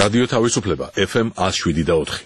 რადიო თავისუფლება FM 107.4.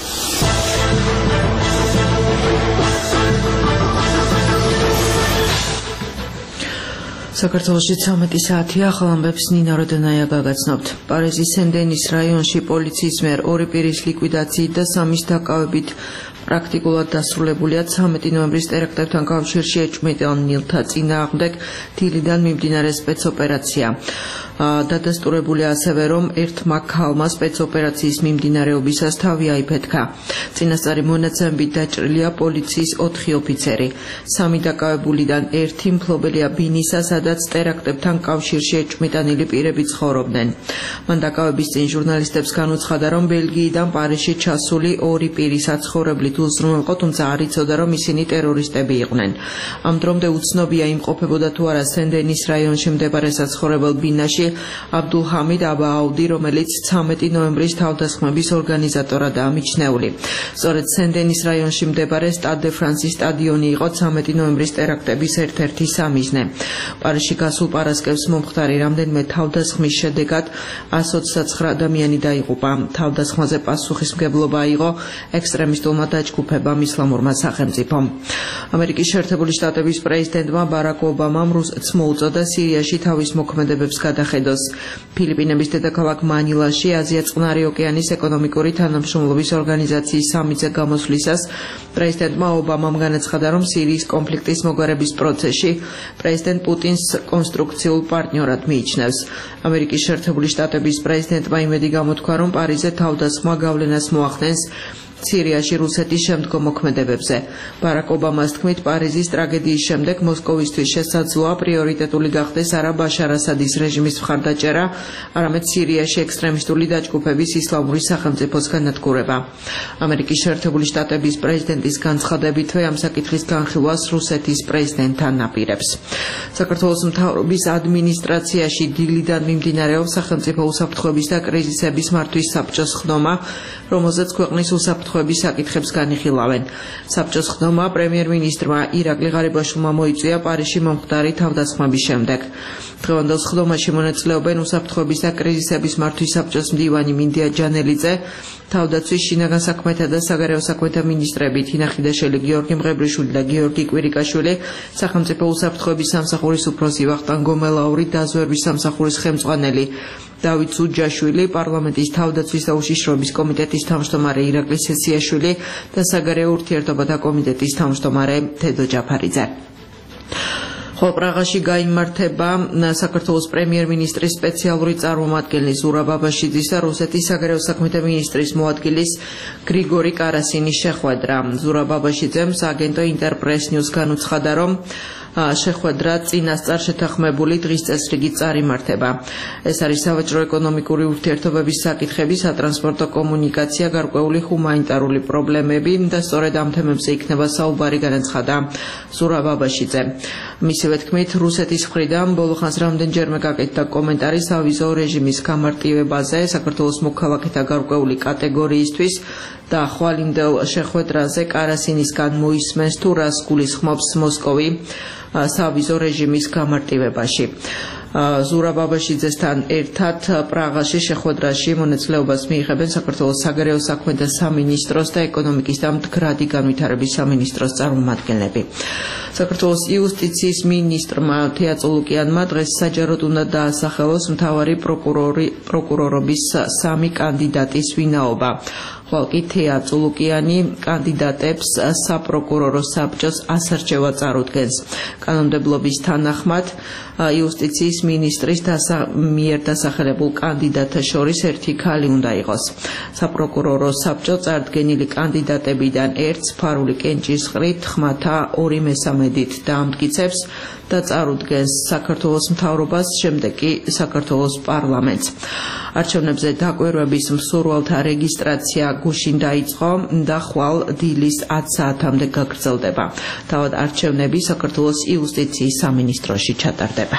საქართველოში 13 საათია, ახალ ამბებს ნინა როდენაია გაგაცნობთ. პარიზის სენ-დენის რაიონში პოლიციის მიერ 2 პირის ლიკვიდაციით და 3-ის დაკავებით პრაქტიკულად დასრულებულია 13 ნოემბრის ტერაქტებთან კავშირში ეჭვმიტანილთა წინააღმდეგ დილიდან მიმდინარე სპეცოპერაცია. დადასტურებულია ასევე, რომ ერთმა ქალმა სპეცოპერაციის მიმდინარეობისას თავი აიფეთქა. წინასწარი მონაცემებით დაჭრილია პოლიციის 4 ოფიცერი. 3 დაკავებულიდან 1 მფლობელია ბინისა, სადაც ტერაქტებთან კავშირში ეჭვმიტანილი პირები ცხოვრობდნენ. მან დაკავების წინ ჟურნალისტებს განუცხადა, რომ ბელგიიდან პარიზში ჩასული 2 პირი საცხოვრებლით უზრუნველყო, თუმცა არ იცოდა, რომ ისინი ტერორისტები იყვნენ. ამ დრომდე უცნობია იმყოფებოდა თუ არა სენ-დენის რაიონში მდებარე საცხოვრებელ ბინაში აბდულ ჰამიდ აბა აუდი, რომელიც 13 ნოემბრის თავდასხმების ორგანიზატორადაა მიჩნეული. სწორედ სენ-დენის რაიონში მდებარე სტად დე ფრანსის სტადიონი იყო 13 ნოემბრის ტერაქტების ერთ-ერთი სამიზნე. პარიზში გასულ პარასკევს მომხდარი რამდენიმე თავდასხმის შედეგად 129 ადამიანი დაიღუპა. თავდასხმაზე პასუხისმგებლობა აიღო ექსტრემისტულმა დაჯგუფებამ ისლამურმა სახელმწიფომ. ამერიკის შეერთებული შტატების პრეზიდენტმა ბარაკ ობამამ რუსეთს მოუწოდა სირიაში თავის მოქმედებებს გადახედოს. ფილიპინების დედაქალაქ მანილაში აზია-წყნარი ოკეანის ეკონომიკური თანამშრომლობის ორგანიზაციის სამიტზე გამოსვლისას პრეზიდენტმა ობამამ განაცხადა, რომ სირიის კონფლიქტის მოგვარების პროცესში პრეზიდენტ პუტინს კონსტრუქციულ პარტნიორად მიიჩნევს. ამერიკის შეერთებული შტატების პრეზიდენტმა იმედი გამოთქვა, რომ პარიზზე თავდასხმა გავლენას მოახდენს სირიაში რუსეთის შემდგომ მოქმედებებზე. ბარაკ ობამას თქმით, პარიზის ტრაგედიის შემდეგ მოსკოვისთვის შესაძლოა პრიორიტეტული გახდეს არა ბაშარ ასადის რეჟიმის მხარდაჭერა, არამედ სირიაში ექსტრემისტული დაჯგუფების ისლამური სახელმწიფოს განადგურება. ამერიკის შეერთებული შტატების პრეზიდენტის განცხადებითვე ამ საკითხის განხილვას რუსეთის პრეზიდენტთან აპირებს. საქართველოს მთავრობის ადმინისტრაციაში დილიდან მიმდინარეობს სახელმწიფო უსაფრთხოების და კრიზისების მართვის საბჭოს ხდომა, რომელზეც ქვეყნის უსაფრთხოების საკითხებს განიხილავენ. საბჭოს ხდომა პრემიერ-მინისტრმა ირაკლი ღარიბაშვილმა მოიწვია პარიზში მომხდარი თავდასხმების შემდეგ. დღევანდელ ხდომაში მონაწილეობენ უსაფრთხოების და კრიზისების მართვის საბჭოს მდივანი მინდია ჯანელიძე, თავდაცვის შინაგან საქმეთა და საგარეო საქმეთა მინისტრები თინა ხიდაშელი, გიორგი მღებრიშვილი და გიორგი კვირიკაშვილი, სახელმწიფო უსაფრთხოების სამსახურის უფროსი ვახტანგ გომელაური, დაზვერვის სამსახურის ხელმძღვანელი დავით ზუჯაშვილი, პარლამენტის თავდაცვის და უშიშროების კომიტეტის თავმჯდომარე ირაკლი სესიაშვილი და საგარეო ურთიერთობათა კომიტეტის თავმჯდომარე თედო ჯაფარიძე. პრაღაში გაიმართება საქართველოს პრემიერ-მინისტრის სპეციალური წარმომადგენლის ზურაბ აბაშიძის და რუსეთის საგარეო საქმეთა მინისტრის მოადგილის გრიგორი კარასინის შეხვედრა. ზურაბ აბაშიძემ სააგენტო ინტერპრეს ნიუს განუცხადა, რომ შეხვედრა წინასწარ შეთანხმებული დღის წესრიგით წარიმართება. ეს არის სავაჭრო-ეკონომიკური ურთიერთობების საკითხები, სატრანსპორტო კომუნიკაცია, გარკვეული ჰუმანიტარული პრობლემები და სწორედ ამ თემებზე იქნება საუბარი, განაცხადა ზურაბ აბაშიძე. მისივე თქმით, რუსეთის მხრიდან ბოლო ხანს რამდენჯერმე გაკეთდა კომენტარი სავიზო რეჟიმის გამარტივებაზე საქართველოს მოქალაქეთა გარკვეული კატეგორიისთვის და ხვალინდელ შეხვედრაზე კარასინისგან მოისმენს თუ რას გულისხმობს მოსკოვი სავიზო რეჟიმის გამარტივებაში. ზურაბ აბაშიძესთან ერთად პრაღაში შეხვედრაში მონაწილეობას მიიღებენ საქართველოს საგარეო საქმეთა სამინისტროს და ეკონომიკის და მდგრადი განვითარების სამინისტროს წარმომადგენლები. საქართველოს იუსტიციის მინისტრმა თეა წულუკიანმა დღეს საჯაროდ უნდა დაასახელოს მთავარი პროკურორობის 3 კანდიდატის ვინაობა. ხვალ კი თეა წულუკიანი კანდიდატებს საპროკურორო საბჭოს ასარჩევად წარუდგენს. კანონმდებლობის თანახმად იუსტიციის მინისტრის მიერ დასახელებულ კანდიდატთა შორის 1 ქალი უნდა იყოს. საპროკურორო საბჭო წარდგენილი კანდიდატებიდან ერთს ფარული კენჭისყრით ხმათა 2/3-ით დაამტკიცებს და წარუდგენს საქართველოს მთავრობას, შემდეგ კი საქართველოს პარლამენტს. არჩევნებზე დაკვირვების მსურველთა რეგისტრაცია გუშინ დაიწყო და ხვალ დილის 10 საათამდე გაგრძელდება. თავად არჩევნები საქართველოს იუსტიციის სამინისტროში ჩატარდება.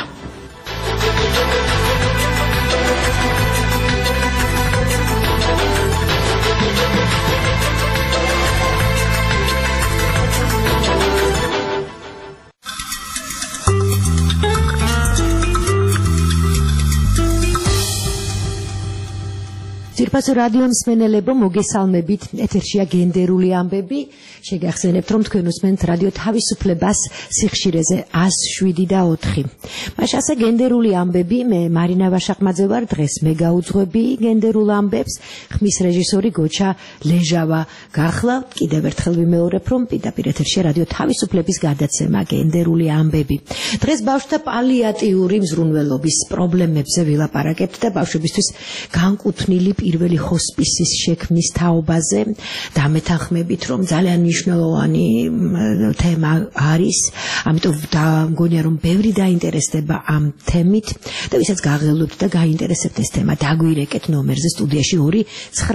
ძირფასო რადიო მსმენელებო, მოგესალმებით. ეთერშია გენდერული ამბები. შეგახსენებთ, რომ თქვენ უსმენთ რადიო თავისუფლებას სიხშირეზე 107.4. მაშ ასე გენდერული ამბები, მე მარინა ვაშაყმაძე ვარ, დღეს მე გაუძღვები გენდერულ ამბებს. ხმის რეჟისორი გოჩა ლეჟავა გახლავთ. კიდევ ერთხელ ვიმეორებ, რომ პირდაპირ ეთერშია რადიო თავისუფლების გადაცემა გენდერული ამბები. დღეს ბავშვთა პალიატიური მზრუნველობის პრობლემებზე ვილაპარაკებთ და ბავშვებისთვის განკუთვნილი პირველი ჰოსპისის შექმნის თაობაზე დამეთანხმებით, რომ ძალიან მნიშვნელოვანი თემა არის, ამიტომ მგონია, რომ ბევრი დაინტერესდება ამ თემით და ვისაც გაღელვებთ და გაინტერესებთ ეს თემა, დაგვირეკეთ ნომერზე სტუდიაში 2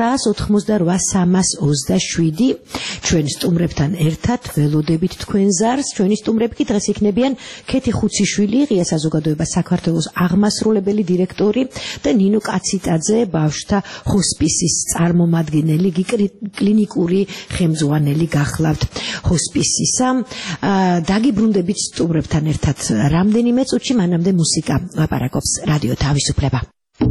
988 327. ჩვენ სტუმრებთან ერთად ველოდებით თქვენ ზარს. ჩვენი სტუმრები კი დღეს იქნებიან ქეთი ხუციშვილი, ღია საზოგადოება საქართველოს აღმასრულებელი დირექტორი და ნინო კაციტაძე, ბავშვთა ჰოსპისის წარმომადგენელი, კლინიკური ხელმძღვანელი გახლავთ ჰოსპისისა. დაგიბრუნდებით სტუმრებთან ერთად რამდენიმე წუთში, მანამდე მუსიკა ლაპარაკობს რადიო თავისუფლება.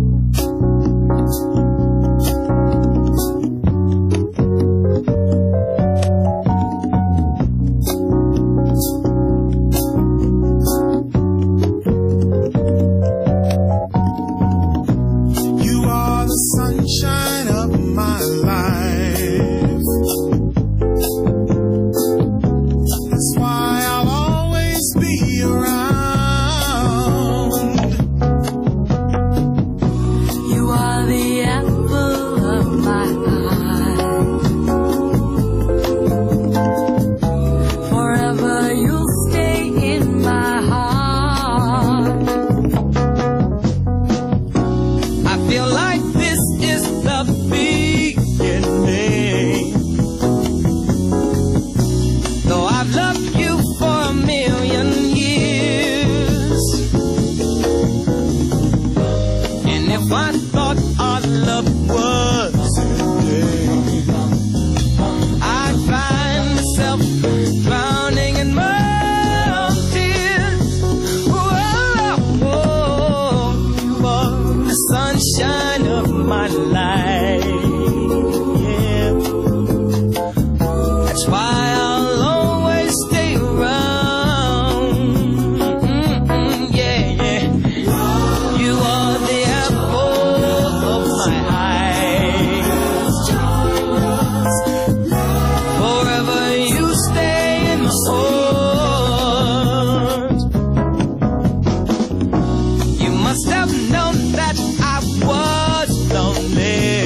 Sunshine of my life. That's why I'll always be around. You are the apple of my eye. Forever you'll stay in my heart. I feel like the beginning. Though I've loved you for a million years, and if I thought our love was ending, I'd find myself drowning in my own tears. Whoa, whoa, you are the sunshine of my life, yeah. That's why I'll always stay around, yeah, yeah. You are the apple of my eye. Forever you stay in my heart. You must have known that I was lonely,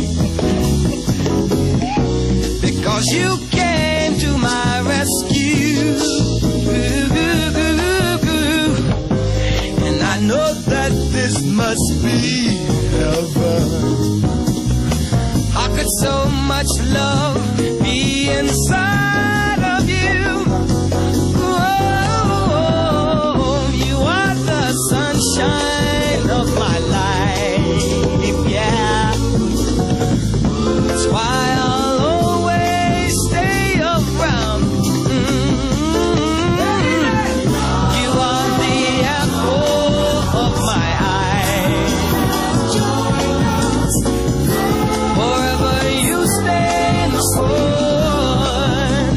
because you came to my rescue, and I know that this must be heaven. How could so much love be inside of you? Oh, you are the sunshine of my life, yeah. That's why I'll always stay around. You are the apple of my eye. Forever you stay in the sun.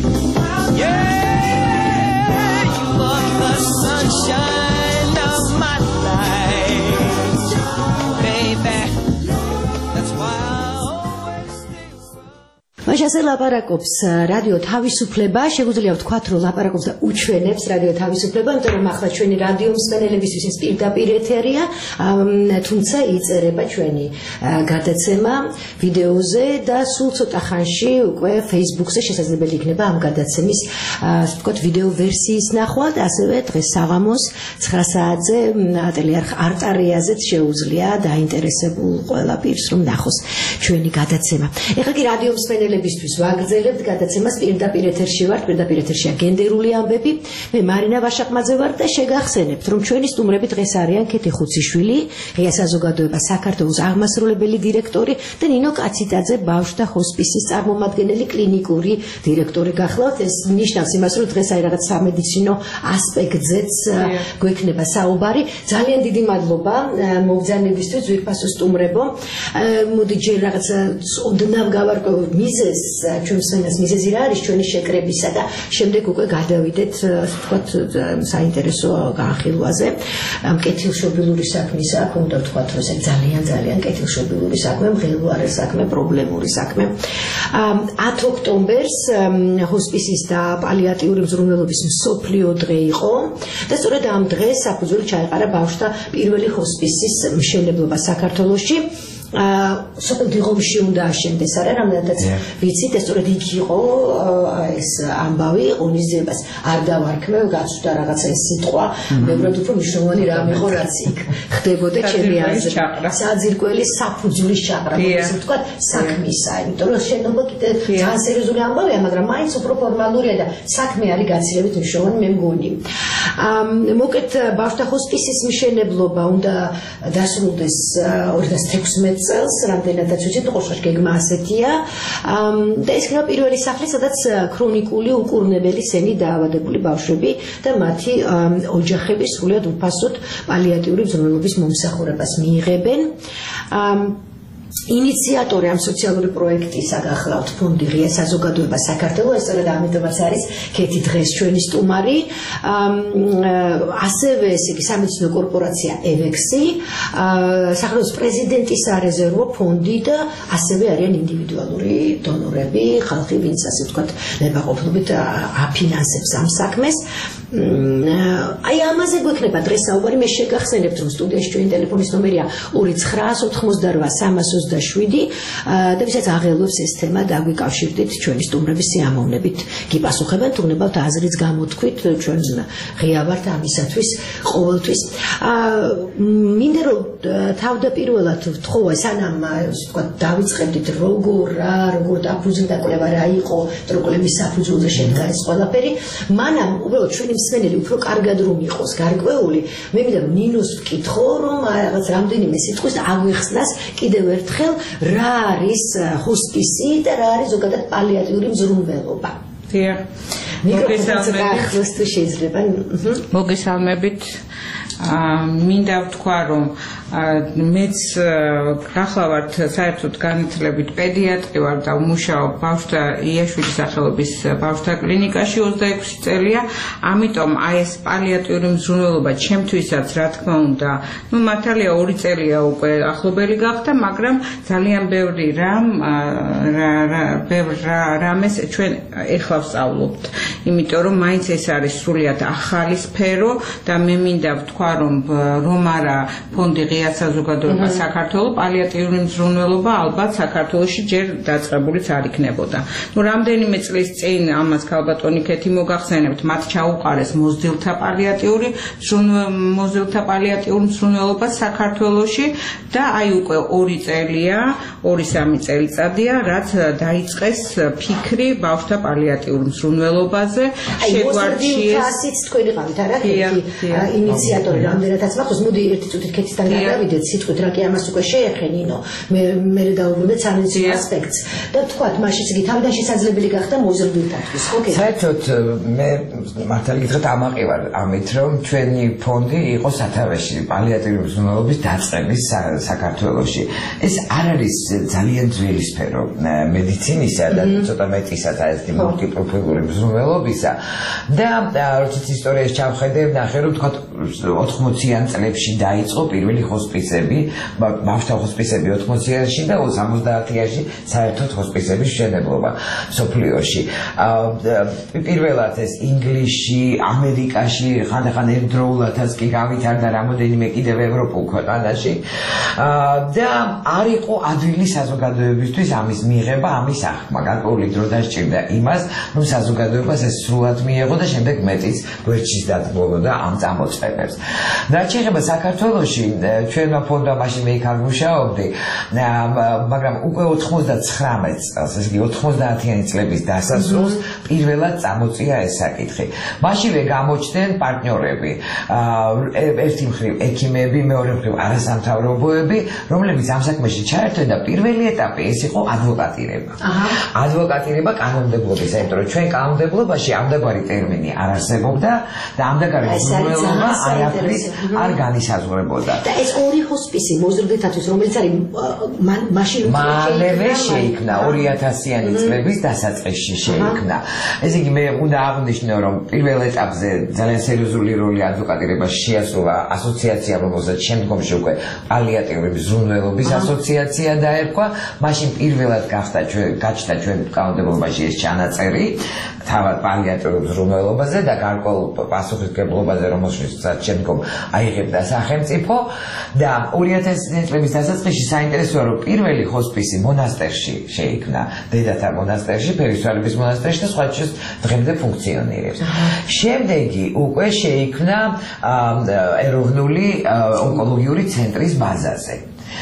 Yeah, you are the sunshine of my life, baby. That's why I'll always stay around. მაშ ასე ლაპარაკობს რადიო თავისუფლება, შეგვიძლია ვთქვათ, რომ ლაპარაკობს და უჩვენებს რადიო თავისუფლება, იმიტომ რომ ახლა ჩვენი რადიო მსმენელებისთვის ეს პირდაპირ ეთერია, თუმცა იწერება ჩვენი გადაცემა ვიდეოზე და სულ ცოტა ხანში უკვე Facebook-ზე შესაძლებელი იქნება ამ გადაცემის, ასე ვთქვათ, ვიდეო ვერსიის ნახვა და ასევე დღეს საღამოს 9 საათზე ატელიერ არტარიაზეც შეუძლია დაინტერესებულ ყველა პირს რომ ნახოს ჩვენი გადაცემა. ეხლა კი რადიო მსმენელები მსმენელებისთვის ვაგრძელებთ გადაცემას პირდაპირ ეთერში ვართ, პირდაპირ ეთერშია გენდერული ამბები. მე მარინა ვაშაყმაძე ვარ და შეგახსენებთ, რომ ჩვენი სტუმრები დღეს არიან კეთი ხუციშვილი, ღია საზოგადოება საქართველოს აღმასრულებელი დირექტორი და ნინო კაციტაძე, ბავშვთა ჰოსპისის წარმომადგენელი, კლინიკური დირექტორი გახლავთ. ეს ნიშნავს იმას, რომ დღეს აი რაღაც სამედიცინო ასპექტზეც გვექნება საუბარი. ძალიან დიდი მადლობა მოგზაურობისთვის, ძვირფასო სტუმრებო. მოდი ჯერ რაღაც ოდნავ გავარკვევ მიზეზს, ჩვენს სენას მიზეზი რა არის ჩვენი შეკრებისა და შემდეგ უკვე გადავიდეთ, ვთქვათ, საინტერესო განხილვაზე. კეთილშობილური საქმისა, უნდა ვთქვათ, რომ ეს ძალიან კეთილშობილური საქმე, მღელვარე საქმე, პრობლემური საქმე. 10 ოქტომბერს ჰოსპისის და პალიატიური მზრუნველობის მსოფლიო დღე იყო და სწორედ ამ დღეს საფუძველი ჩაეყარა ბავშვთა პირველი ჰოსპისის მშენებლობა საქართველოში. სოფელდიღომში უნდა აშენდეს, არა რამდენადაც ვიცით, ეს სწორედ იქ იყო ეს ამბავი ღონისძიებას არ დავარქმევ, გაცვდა რაღაცა ეს სიტყვა, მებრად უფრო მნიშვნელოვანი რამ იყო, რაც იქ ხდებოდა ჩემი აზრით. საძირკველი საფუძვლის ჩაყრა, ესე ვთქვათ, საქმისა, იმიტომ რომ შენობა კიდე ძალიან სერიოზული ამბავია, მაგრამ მაინც უფრო ფორმალურია და საქმე არის გაცილებით მნიშვნელოვანი, მე მგონი. მოკეთ ბავშვთა ჰოსპისის მშენებლობა უნდა დასრულდეს 2016 წელს, რამდენადაც ვიცით, ყოშqosh გეგმა ასეთია. და ეს იქნება პირველი სახლი, სადაც ქრონიკული უკურნებელი სენი დაავადებული ბავშვები და მათი ოჯახები სრულად უფასოდ პალიატიური მზრუნველობის მომსახურებას მიიღებენ. ინიციატორი ამ სოციალური პროექტისა გახლავთ ფონდი ღია საზოგადოება საქართველოს, ეს სწორედ ამიტომაც არის კეთი დღეს ჩვენი სტუმარი. ასევე ესე იგი სამედიცინო კორპორაცია ევექსი, სახელმწიფოს პრეზიდენტის სარეზერვო ფონდი და ასევე არიან ინდივიდუალური დონორები, ხალხი, ვინც ასე ვთქვათ, ნებაყოფლობით აფინანსებს ამ საქმეს. აი ამაზე გვექნება დღეს საუბარი. მე შეგახსენებთ, რომ სტუდიაში ჩვენი ტელეფონის ნომერია 2988327 და ვისაც აღელვებს ეს თემა და აგვიკავშირდით ჩვენი სტუმრების სიამოვნებით გიპასუხებენ, თუ გნებავთ აზრიც გამოთქვით, ჩვენ ღია ვართ ამისათვის ყოველთვის. მინდა რომ თავდაპირველად ვთხოვა, სანამ ვთქვათ დავიწყებდით როგორ დაფუძნდა კვლევა, რა იყო კვლევის საფუძველზე შედგა ეს ყველაფერი, მანამ უბრალოდ ჩვენი მსმენელი უფრო კარგად რომ იყოს გარკვეული, მე მინდა ნინოს ვკითხო, რომ რაღაც რამდენიმე სიტყვის აგვიხსნას კიდევ ერთხელ რა არის ჰოსპისი და რა არის ზოგადად პალიატიური მზრუნველობა. მოგესალმებით. მინდა ვთქვა, რომ მეც გახლავართ საერთოდ განათლებით პედიატრი ვარ და ვმუშაობ ბავშვთა იაშვილის სახელობის ბავშვთა კლინიკაში 26 წელია. ამიტომ აი ეს პალიატიური მზრუნველობა ჩემთვისაც რა თქმა უნდა, მართალია 2 წელია უკვე ახლობელი გახდა, მაგრამ ძალიან ბევრი რამეს ჩვენ ეხლა ვსწავლობთ, იმიტომ რომ მაინც ეს არის სრულიად ახალი სფერო და მე მინდა ვთქვა, რომ არა ფონდი ღია საზოგადოება საქართველოს პალიატიური მზრუნველობა ალბათ საქართველოში ჯერ დაწყებულიც არ იქნებოდა. რამდენიმე წლის წინ ამას ქალბატონი კეთი მოგახსენებთ, მათ ჩაუყარეს მოზრდილთა პალიატიური მზრუნველობა საქართველოში და აი უკვე 2 წელია, 2-3 წელიწადია, რაც დაიწყეს ფიქრი ბავშვთა პალიატიურ მზრუნველობაზე. შეგვარჩიეს თქვენი ყავით არა ინიციატორი რამდენადაც მახოს, მოდი ერთი წუთით კეთისთან გადავიდეთ, სიტყვით რა კი ამას უკვე შეეხენინო, მე დავუბრუნდეთ სამედიცინო ასპექტს და ვთქვათ, მაშინ იგი თავიდან შესაძლებელი გახდა მოზრდილთათვის, ხო? საერთოდ მე მართალი გითხრათ ამაყი ვარ ამით, რომ ჩვენი ფონდი იყო სათავეში პალიატიური მზრუნველობის დაწყების საქართველოში. ეს არ არის ძალიან ძველი სფერო მედიცინისა და ცოტა მეტისაც არის მულტიპროფილური მზრუნველობისა და როდესაც ისტორიაში ჩავხედე, ნახე რომ თქვათ 80-იან წლებში დაიწყო პირველი ჰოსპისები, ბავშვთა ჰოსპისები 80-იანში და 70-იანში საერთოდ ჰოსპისების მშენებლობა სოფლიოში. პირველად ეს ინგლისში, ამერიკაში, ხანდახან ერთდროულადაც კი გავითარდა რამოდენიმე კიდევ ევროპულ ქვეყანაში და არ იყო ადვილი საზოგადოებისთვის ამის მიღება, ამის აღქმა. გარკვეული დრო დასჭირდა იმას, რომ საზოგადოებას ეს სრულად მიეღო და შემდეგ მეტიც გვერდშიც დადგმულოდა ამ წამოწყებებს. რაც შეეხება საქართველოში, ჩვენმა ფონდმა მაშინ მე იქ არ მუშაობდი, მაგრამ უკვე 99 წელს, ესე იგი 90-იანი წლების დასასრულს პირველად წამოწია ეს საკითხი. მაშინვე გამოჩნდნენ პარტნიორები, ერთი მხრივ ექიმები, მეორე მხრივ არასამთავრობოები, რომლებიც ამ საქმეში ჩაერთვნენ და პირველი ეტაპი ეს იყო ადვოკატირება. ადვოკატირება კანონმდებლობის, იმიტომ რომ ჩვენ კანონმდებლობაში ამდაგარი ტერმინი არ არსებობდა და ამდაგარი უზრუნველობა არაფრის არ განისაზღვრებოდა. და ეს ორი ჰოსპისი მოზრდითათვის, რომელიც არის მაშინ მალევე შეიქმნა 2000-იანი წლების დასაწყისში შეიქმნა. ესე იგი მე უნდა აღვნიშნო, რომ პირველ ეტაპზე ძალიან სერიოზული როლი ადვოკატირებაში შეასრულა ასოციაცია, რომელსაც შემდგომში უკვე პალიატიური მზრუნველობის ასოციაცია დაერქვა. მაშინ პირველად გაჩნდა ჩვენ კანონმდებლობაში ეს ჩანაწერი თავად პალიატიურ მზრუნველობაზე და გარკვეულ პასუხისმგებლობაზე, რომელსაც შემდგომ აიღებდა სახელმწიფო და 2000 წლების დასაწყისში საინტერესოა, რომ პირველი ჰოსპისი მონასტერში შეიქმნა, დედათა მონასტერში, ფერისცვალების მონასტერში და სხვა შორის დღემდე ფუნქციონირებს. შემდეგი უკვე შეიქმნა ეროვნული ონკოლოგიური ცენტრის ბაზაზე.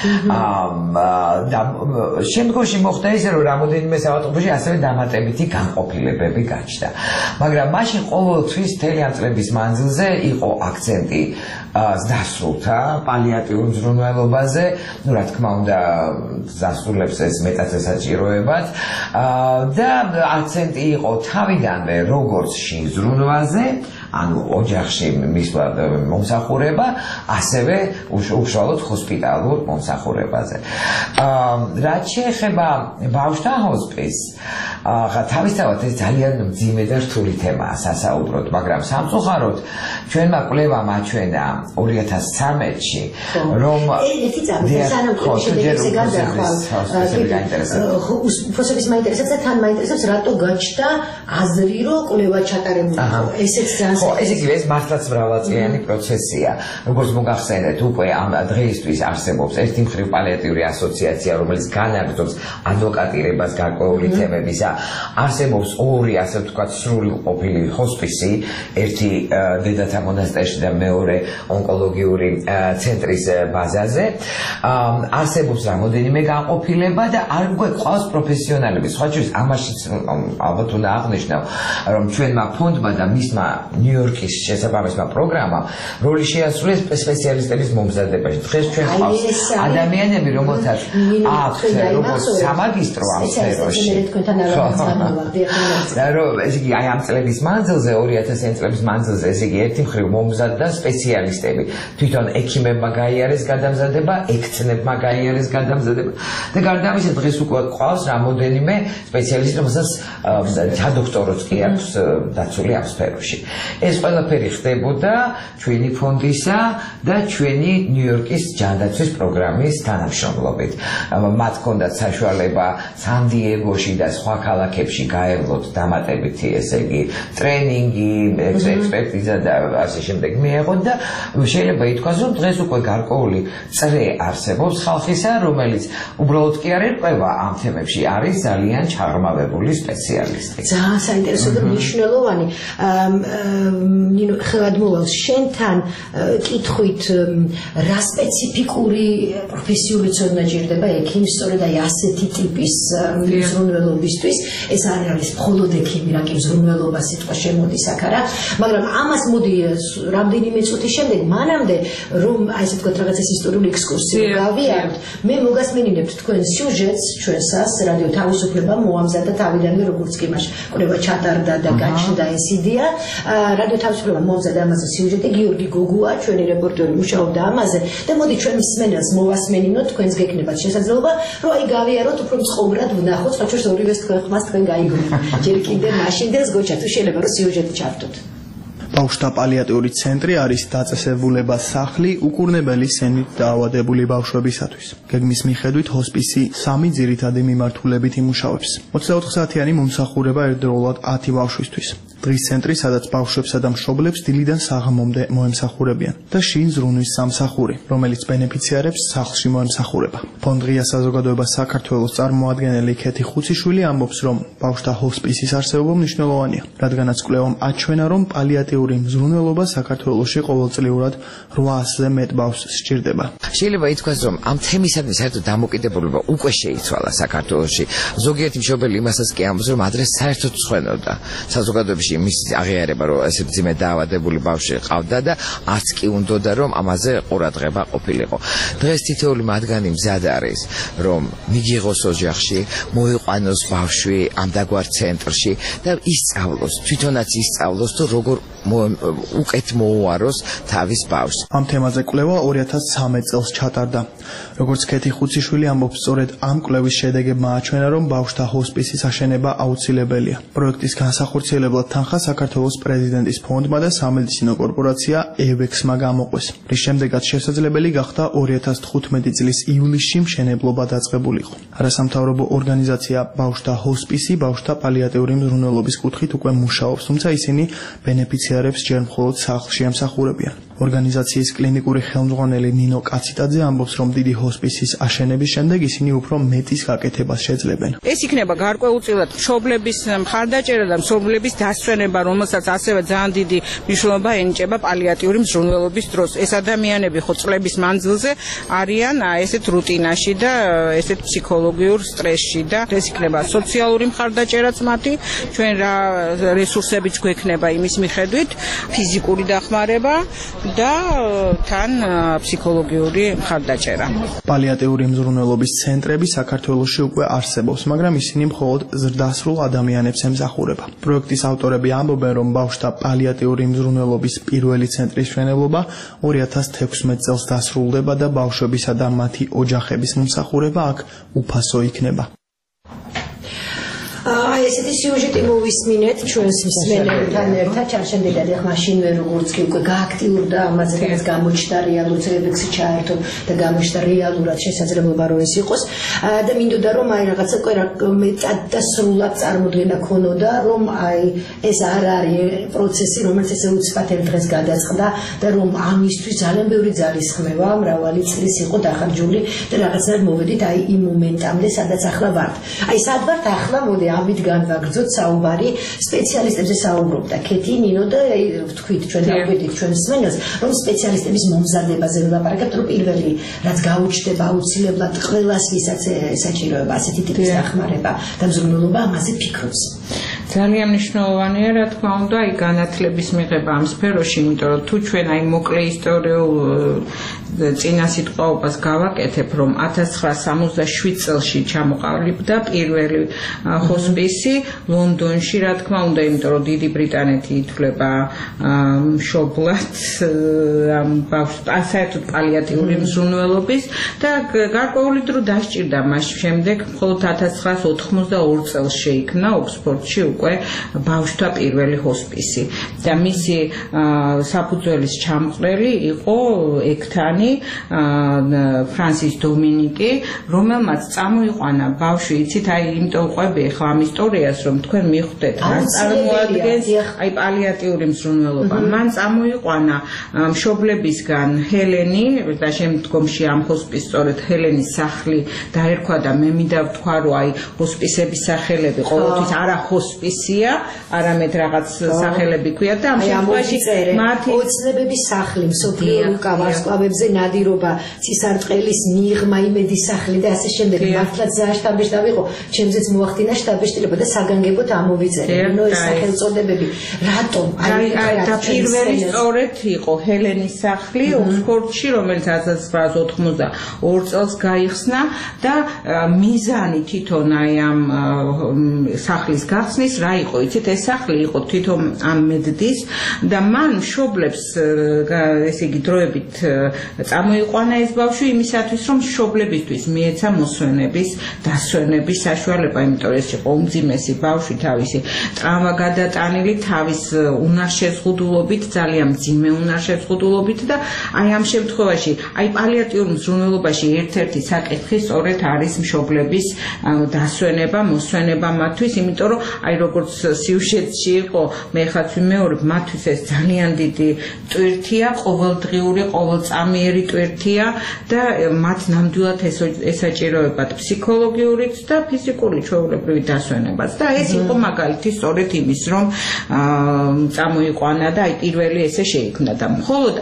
და შემდგომში მოხდა ისე, რომ რამოდენიმე საავადმყოფოში ასევე დამატებითი განყოფილებები გაჩნდა. მაგრამ მაშინ ყოველთვის მთელი ამ წლების მანძილზე იყო აქცენტი დასრულთა პალიატიურ მზრუნველობაზე, ну რა თქმა უნდა დასრულებს ეს მეტად ესაჭიროებად და აქცენტი იყო თავიდანვე როგორც შინზრუნვაზე, ანუ ოჯახში მისვლა მომსახურება, ასევე უშუალოდ ჰოსპიტალურ მომსახურებაზე. რაც შეეხება ბავშვთა ჰოსპისს, თავისთავად ეს ძალიან მძიმე და რთული თემაა სასაუბროდ, მაგრამ სამწუხაროდ ჩვენმა კვლევამ აჩვენა 2013-ში, რომ ერთი წამი სანამ შედეგებზე გადახვალ უფროსების მაინტერესებს და თან მაინტერესებს რატო გაჩნდა აზრი, რომ კვლევა ჩატარებული იყო. ესეც ხო, ეს იგი ეს მართლაც მრავალწლიანი პროცესია. როგორც მოგახსენეთ, უკვე ამ დღეისთვის არსებობს ერთი მხრივ პალიატიური ასოციაცია, რომელიც განაგრძობს ადვოკატირებას გარკვეული თემებისა. არსებობს ორი, ასე ვთქვათ, სრულყოფილი ჰოსპისი, ერთი დედათა მონასტერში და მეორე ონკოლოგიური ცენტრის ბაზაზე. არსებობს რამოდენიმე განყოფილება და არ გვეყავს პროფესიონალები. სხვა შორის ამაშიც ალბათ უნდა აღვნიშნო, რომ ჩვენმა ფონდმა და მისმა ნიუ-იორკის შესაბამისმა პროგრამამ როლი შეასრულეს სპეციალისტების მომზადებაში. დღეს ჩვენ ყავს ადამიანები, რომელთაც აქვთ როგორც სამაგისტრო ამ სფეროში. და რომ ეს იგი აი ამ წლების მანძილზე 2000 წლების მანძილზე ეს იგი ერთი მხრივ მომზადდა სპეციალისტები. თვითონ ექიმებმა გაიარეს გადამზადება, ექცნებმა გაიარეს გადამზადება და გარდა ამისა დღეს უკვე ყავს რამოდენიმე სპეციალისტი, რომელსაც სადოქტოროც კი აქვს დაცული ამ სფეროში. ეს ყველაფერი ხდებოდა ჩვენი ფონდისა და ჩვენი ნიუ-იორკის ჯანდაცვის პროგრამის თანამშრომლობით. მათ ჰქონდათ საშუალება სან-დიეგოში და სხვა ქალაქებში გაევლოთ დამატებითი, ესე იგი, ტრენინგი, ექსპერტიზა და ასე შემდეგ მიეღოთ და შეიძლება ითქვას, რომ დღეს უკვე გარკვეული წრე არსებობს ხალხისა, რომელიც უბრალოდ კი არ ერკვევა ამ თემებში, არის ძალიან ჩაღრმავებული სპეციალისტი. ძალიან საინტერესო და მნიშვნელოვანი. ნინო, ხელად მოვალს შენთან კითხვით რა სპეციფიკური პროფესიული ცოდნა ჭირდება ექიმს სწორედ აი ასეთი ტიპის მზრუნველობისთვის. ეს არ არის მხოლოდ ექიმი, რა კი მზრუნველობა სიტყვა შემოდის აქ არა, მაგრამ ამას მოდი რამდენიმე წუთის შემდეგ მანამდე რომ აი ესე ვთქვათ რაღაც ეს ისტორიული ექსკურსია გავიაროთ, მე მოგასმენინებთ თქვენ სიუჟეტს ჩვენსას რადიო თავისუფლება მოამზადა თავიდანვე როგორც კი მას კვლევა ჩატარდა და გაჩნდა ეს იდეა. რადიო თავისუფლება მოამზადა ამაზე სიუჟეტი, გიორგი გოგუა ჩვენი რეპორტერი მუშაობდა ამაზე და მოდი ჩვენ მსმენელს მოვასმენინოთ, თქვენს გეკნებათ შესაძლებლობა რომ აი გავიაროთ უფრო მსხობრად ვნახოთ, სხვა შორის ორივეს თქვენ ხმას თქვენ გაიგონოთ. ჯერ კიდე მაშინდელს გოჩა თუ შეიძლება რომ სიუჟეტი ჩავთოთ. ბავშვთა პალიატიური ცენტრი არის დაწესებულებას სახლი უკურნებელი სენით დაავადებული ბავშვებისათვის. გეგმის მიხედვით ჰოსპისი 3 ძირითადი მიმართულებით იმუშავებს. 24 საათიანი მომსახურება ერთდროულად 10 ბავშვისთვის. დღის ცენტრი, სადაც ბავშვებსა და მშობლებს დილიდან საღამომდე მოემსახურებიან და შინ ზრუნვის სამსახური, რომელიც ბენეფიციარებს სახლში მოემსახურება. ფონდ ღია საზოგადოება საქართველოს წარმოადგენელი ქეთი ხუციშვილი ამბობს, რომ ბავშვთა ჰოსპისის არსებობა მნიშვნელოვანია, რადგანაც კვლევამ აჩვენა, რომ პალიატიური პალიატიური მზრუნველობა საქართველოში ყოველწლიურად 800-ზე მეტ ბავშვს სჭირდება. შეიძლება ითქვას, რომ ამ თემისადმი საერთოდ დამოკიდებულება უკვე შეიცვალა საქართველოში. ზოგიერთი მშობელი იმასაც კი ამბობს, რომ ადრე საერთოდ სხვენოდა. საზოგადოებაში იმის აღიარება, რომ ესე მძიმე დაავადებული ბავშვი ყავდა და არც კი უნდოდა, რომ ამაზე ყურადღება ყოფილიყო. დღეს თითოეული მათგანი მზად არის, რომ მიგიღოს ოჯახში, მოიყვანოს ბავშვი ამ დაგვარ ცენტრში და ისწავლოს, თვითონაც ისწავლოს თუ როგორ უკეთ მოუაროს თავის ბავშვს. ამ თემაზე კვლევა 2013 წელს ჩატარდა. როგორც ქეთი ხუციშვილი ამბობს, სწორედ ამ კვლევის შედეგებმა აჩვენა, რომ ბავშვთა ჰოსპისის აშენება აუცილებელია. პროექტის განსახორციელებლად თანხა საქართველოს პრეზიდენტის ფონდმა და სამედიცინო კორპორაცია EVEX-მა გამოყვეს. რის შემდეგაც შესაძლებელი გახდა 2015 წლის ივლისში მშენებლობა დაწყებულიყო. არასამთავრობო ორგანიზაცია ბავშვთა ჰოსპისი ბავშვთა პალიატიური მზრუნველობის კუთხით უკვე მუშაობს, თუმცა ისინი ბენეფიციარებს ჯერ მხოლოდ სახლში ემსახურებიან. ორგანიზაციის კლინიკური ხელმძღვანელი ნინო კაციტაძე ამბობს, რომ დიდი ჰოსპისის აშენების შემდეგ ისინი უფრო მეტის გაკეთებას შეძლებენ. ეს იქნება გარკვეულწილად მშობლების მხარდაჭერა და მშობლების დასვენება, რომელსაც ასევე ძალიან დიდი მნიშვნელობა ენიჭება პალიატიური მზრუნველობის დროს. ეს ადამიანები ხო წლების მანძილზე არიან ესეთ რუტინაში და ესეთ ფსიქოლოგიურ სტრესში და ეს იქნება სოციალური მხარდაჭერაც მათი, ჩვენ რა რესურსებიც გვექნება იმის მიხედვით, ფიზიკური დახმარება და თან ფსიქოლოგიური მხარდაჭერა. პალიატიური მზრუნველობის ცენტრები საქართველოში უკვე არსებობს, მაგრამ ისინი მხოლოდ ზრდასრულ ადამიანებს ემსახურება. პროექტის ავტორები ამბობენ, რომ ბავშვთა პალიატიური მზრუნველობის პირველი ცენტრის მშენებლობა 2016 წელს დასრულდება და ბავშვებისა და მათი ოჯახების მომსახურება აქ უფასო იქნება. ესეთი სიუჟეტი მოვისმინეთ ჩვენს მსმენელებთან ერთად, შემდეგად ახლა მაშინვე როგორც კი უკვე გააქტიურდა ამაზე რაც გამოჩნდა რეალურად EVEX-ი ჩაერთო და გამოჩნდა რეალურად შესაძლებლობა რომ ეს იყოს და მინდოდა რომ აი რაღაცა მეტად და სრულად წარმოდგენა ქონოდა რომ აი ეს არ არის პროცესი რომელიც ესე უცბად დღეს გადაწყდა და რომ ამისთვის ძალიან ბევრი ძალისხმევა მრავალი წლის იყო დახარჯული და რაღაცნაირად მოვედით აი იმ მომენტამდე სადაც ახლა ვართ. აი სად ვართ ახლა მოდი ამით განვაგრძოთ საუბარი სპეციალისტებზე საუბრობდა ქეთი ნინო და ვთქვით ჩვენ დავგვედით ჩვენ მსმენელს რომ სპეციალისტების მომზადებაზე ვლაპარაკებთ რომ პირველი რაც გაუჩნდება აუცილებლად ყველას ვისაც საჭიროება ასეთი ტიპის დახმარება და მზრუნველობა ამაზე ფიქრობს. ძალიან მნიშვნელოვანია რა თქმა უნდა აი განათლების მიღება ამ სფეროში, იმიტომ რომ თუ ჩვენ აი მოკლე ისტორიულ წინასიტყვაობას გავაკეთებ, რომ 1967 წელში ჩამოყალიბდა პირველი ჰოსპისი ლონდონში, რა თქმა უნდა, იმიტომ რომ დიდი ბრიტანეთი ითვლება მშობლად საერთოდ პალიატიური მზრუნველობის და გარკვეული დრო დასჭირდა მას შემდეგ, მხოლოდ 1982 წელს შეიქმნა ოქსფორდში უკვე ბავშვთა პირველი ჰოსპისი და მისი საფუძველის ჩამყრელი იყო ექთანი ფრანსის დომინიკი, რომელმაც წამოიყვანა ბავშვი, იცით, აი იმიტომ ყვები ახლა ამ ისტორიას, რომ თქვენ მიხვდეთ რა წარმოადგენს აი პალიატიური მზრუნველობა. მან წამოიყვანა მშობლებისგან ჰელენი და შემდგომში ამ ჰოსპისს სწორედ ჰელენის სახლი დაერქვა და მე მინდა ვთქვა, რომ აი ჰოსპისების სახელები ყოველთვის არა ჰოსპისია, არამედ რაღაც სახელები ქვია და ამ შემთხვევაში მათი ოცნებების სახლი, მსოფლიო უკავარსკვლავებზე ნადირობა, ცისარტყელის მიღმა, იმედის სახლი და ასე შემდეგ. მართლაც შტაბ-შტაბი იყო, ჩემზეც მოახდინა შტაბ-შტაბება და საგანგებოდ ამოვიწერე. ნუ ეს სახელწოდებები რატომ? აი და პირველი სწორედ იყო ჰელენის სახლი ოქსფორდში, რომელიც 1982 წელს გაიხსნა და მიზანი თვითონ აი ამ სახლის გახსნის რა იყო, იცით, ეს სახლი იყო თვითონ ამ მედდის და მან მშობლებს ესე იგი დროებით წამოიყვანა ეს ბავშვი იმისათვის, რომ მშობლებისთვის მიეცა მოსვენების, დასვენების საშუალება, იმიტომ ეს იყო უმძიმესი ბავშვი თავისი ტრავმა გადატანილი, თავის უნარშეზღუდულობით, ძალიან მძიმე უნარშეზღუდულობით და აი ამ შემთხვევაში, აი პალიატიურ მზრუნველობაში ერთ-ერთი საკითხი სწორედ არის მშობლების დასვენება, მოსვენება მათთვის, იმიტომ რომ აი როგორც სიუჟეტში იყო, მე ხაც ვიმეორებ, მათთვის ეს ძალიან დიდი ტვირთია, ყოველდღიური, ყოველწამიერი ტვირთია და მათ ნამდვილად ესაჭიროებათ ფსიქოლოგიურიც და ფიზიკური ჩვეულებრივი დასვენებაც. და ეს იყო მაგალითი სწორედ იმის, რომ წამოიყვანა და აი პირველი ესე შეიქმნა და მხოლოდ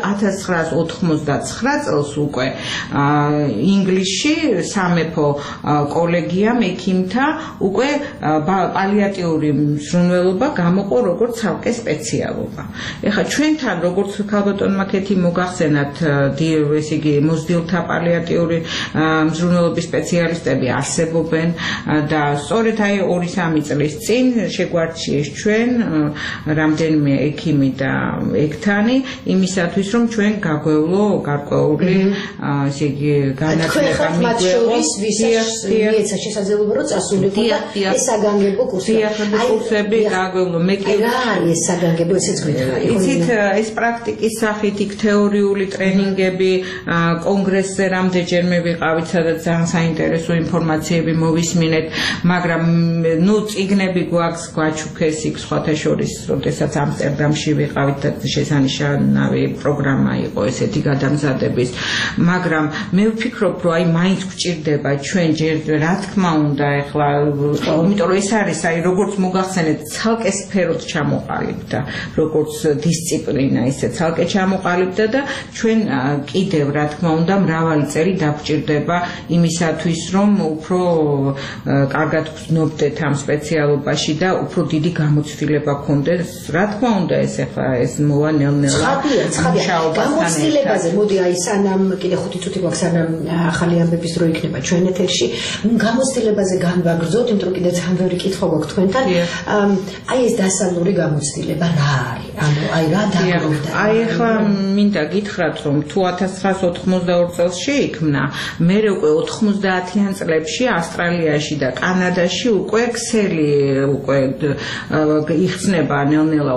1989 წელს უკვე ინგლისში სამეფო კოლეგიამ ექიმთა უკვე პალიატიური მზრუნველობა გამოყო როგორც ცალკე სპეციალობა. ეხლა ჩვენთან როგორც ქალბატონმა კეთი მოგახსენათ ესე იგი მოზრდილთა პალიატიური მზრუნველობის სპეციალისტები არსებობენ და სწორედ აი 2-3 წლის წინ შეგვარჩიეს ჩვენ რამდენიმე ექიმი და ექთანი იმისათვის რომ ჩვენ გაგვევლო გარკვეული ესე იგი განათლება მიგვეღოს ვისაც შესაძლებლობა რომ წასულიყო და ეს საგანგებო კურსები გაგვევლო მე კი რა არის ეს საგანგებო ესეც გითხრა იცით ეს პრაქტიკის სახით იქ თეორიული ტრენინგები კონგრესზე რამდენჯერმე ვიყავით სადაც ძალიან საინტერესო ინფორმაციები მოვისმინეთ მაგრამ ნუ წიგნები გვაქვს გვაჩუქეს იქ სხვათა შორის როდესაც ამსტერდამში ვიყავით და შესანიშნავი პროგრამა იყო ესეთი გადამზადების მაგრამ მე ვფიქრობ რომ აი მაინც გვჭირდება ჩვენ ჯერ რა თქმა უნდა ეხლა იმიტომ რომ ეს არის აი როგორც მოგახსენეთ ცალკე სფეროთ ჩამოყალიბდა როგორც დისციპლინა ისე ცალკე ჩამოყალიბდა და ჩვენ კიდევ რა თქმა უნდა მრავალი წელი დაგვჭირდება იმისათვის რომ უფრო კარგად ვცნობდეთ ამ სპეციალობაში და უფრო დიდი გამოცდილება გქონდეს რა თქმა უნდა ეს ეხლა ეს მოვა ნელ-ნელა გამოცდილებაზე მოდი აი სანამ კიდე 5 წუთი გვაქვს სანამ ახალი ამბების დრო იქნება ჩვენ ეთერში გამოცდილებაზე განვაგრძოთ იმიტომ რომ კიდე ძალიან ბევრი კითხვა გვაქვს თქვენთან აი ეს დასავლური გამოცდილება რა არის ანუ აი რა დაგვდა აი ახლა მინდა გითხრათ რომ თუ 1992 წელს შეიქმნა მე უკვე 90-იან წლებში ავსტრალიაში და კანადაში უკვე ქსელი უკვე იხსნება ნელ-ნელა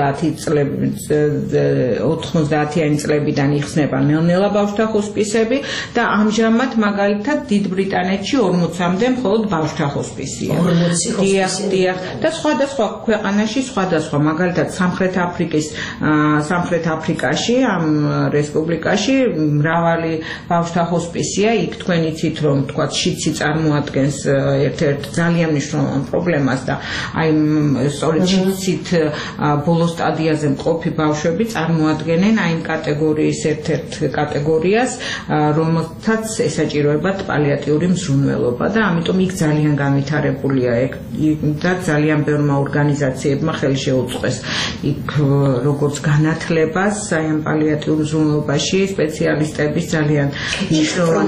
90-იანი წლებიდან იხსნება ნელ-ნელა ბავშვთა ჰოსპისები და ამჟამად მაგალითად დიდ ბრიტანეთში 40-მდე მხოლოდ ბავშვთა ჰოსპისია. დიახ და სხვადასხვა ქვეყანაში სხვადასხვა მაგალითად სამხრეთ აფრიკაში ამ რესპუბლიკაში მრავალი ბავშვთა ჰოსპისია. იქ თქვენ იცით რომ თქვა შიცი წარმოადგენს ერთ-ერთ ძალიან მნიშვნელოვან პრობლემას და აი სწორედ შიცით ბოლო სტადიაზე მყოფი ბავშვები წარმოადგენენ აი იმ კატეგორიის ერთ-ერთ კატეგორიას რომელსაც ესაჭიროებათ პალიატიური მზრუნველობა და ამიტომ იქ ძალიან განვითარებულია და ძალიან ბევრმა ორგანიზაციებმა ხელი შეუწყეს იქ როგორც განათლებას აი ამ პალიატიურ მზრუნველობაში სპეციალისტების ძალიან მნიშვნელოვანი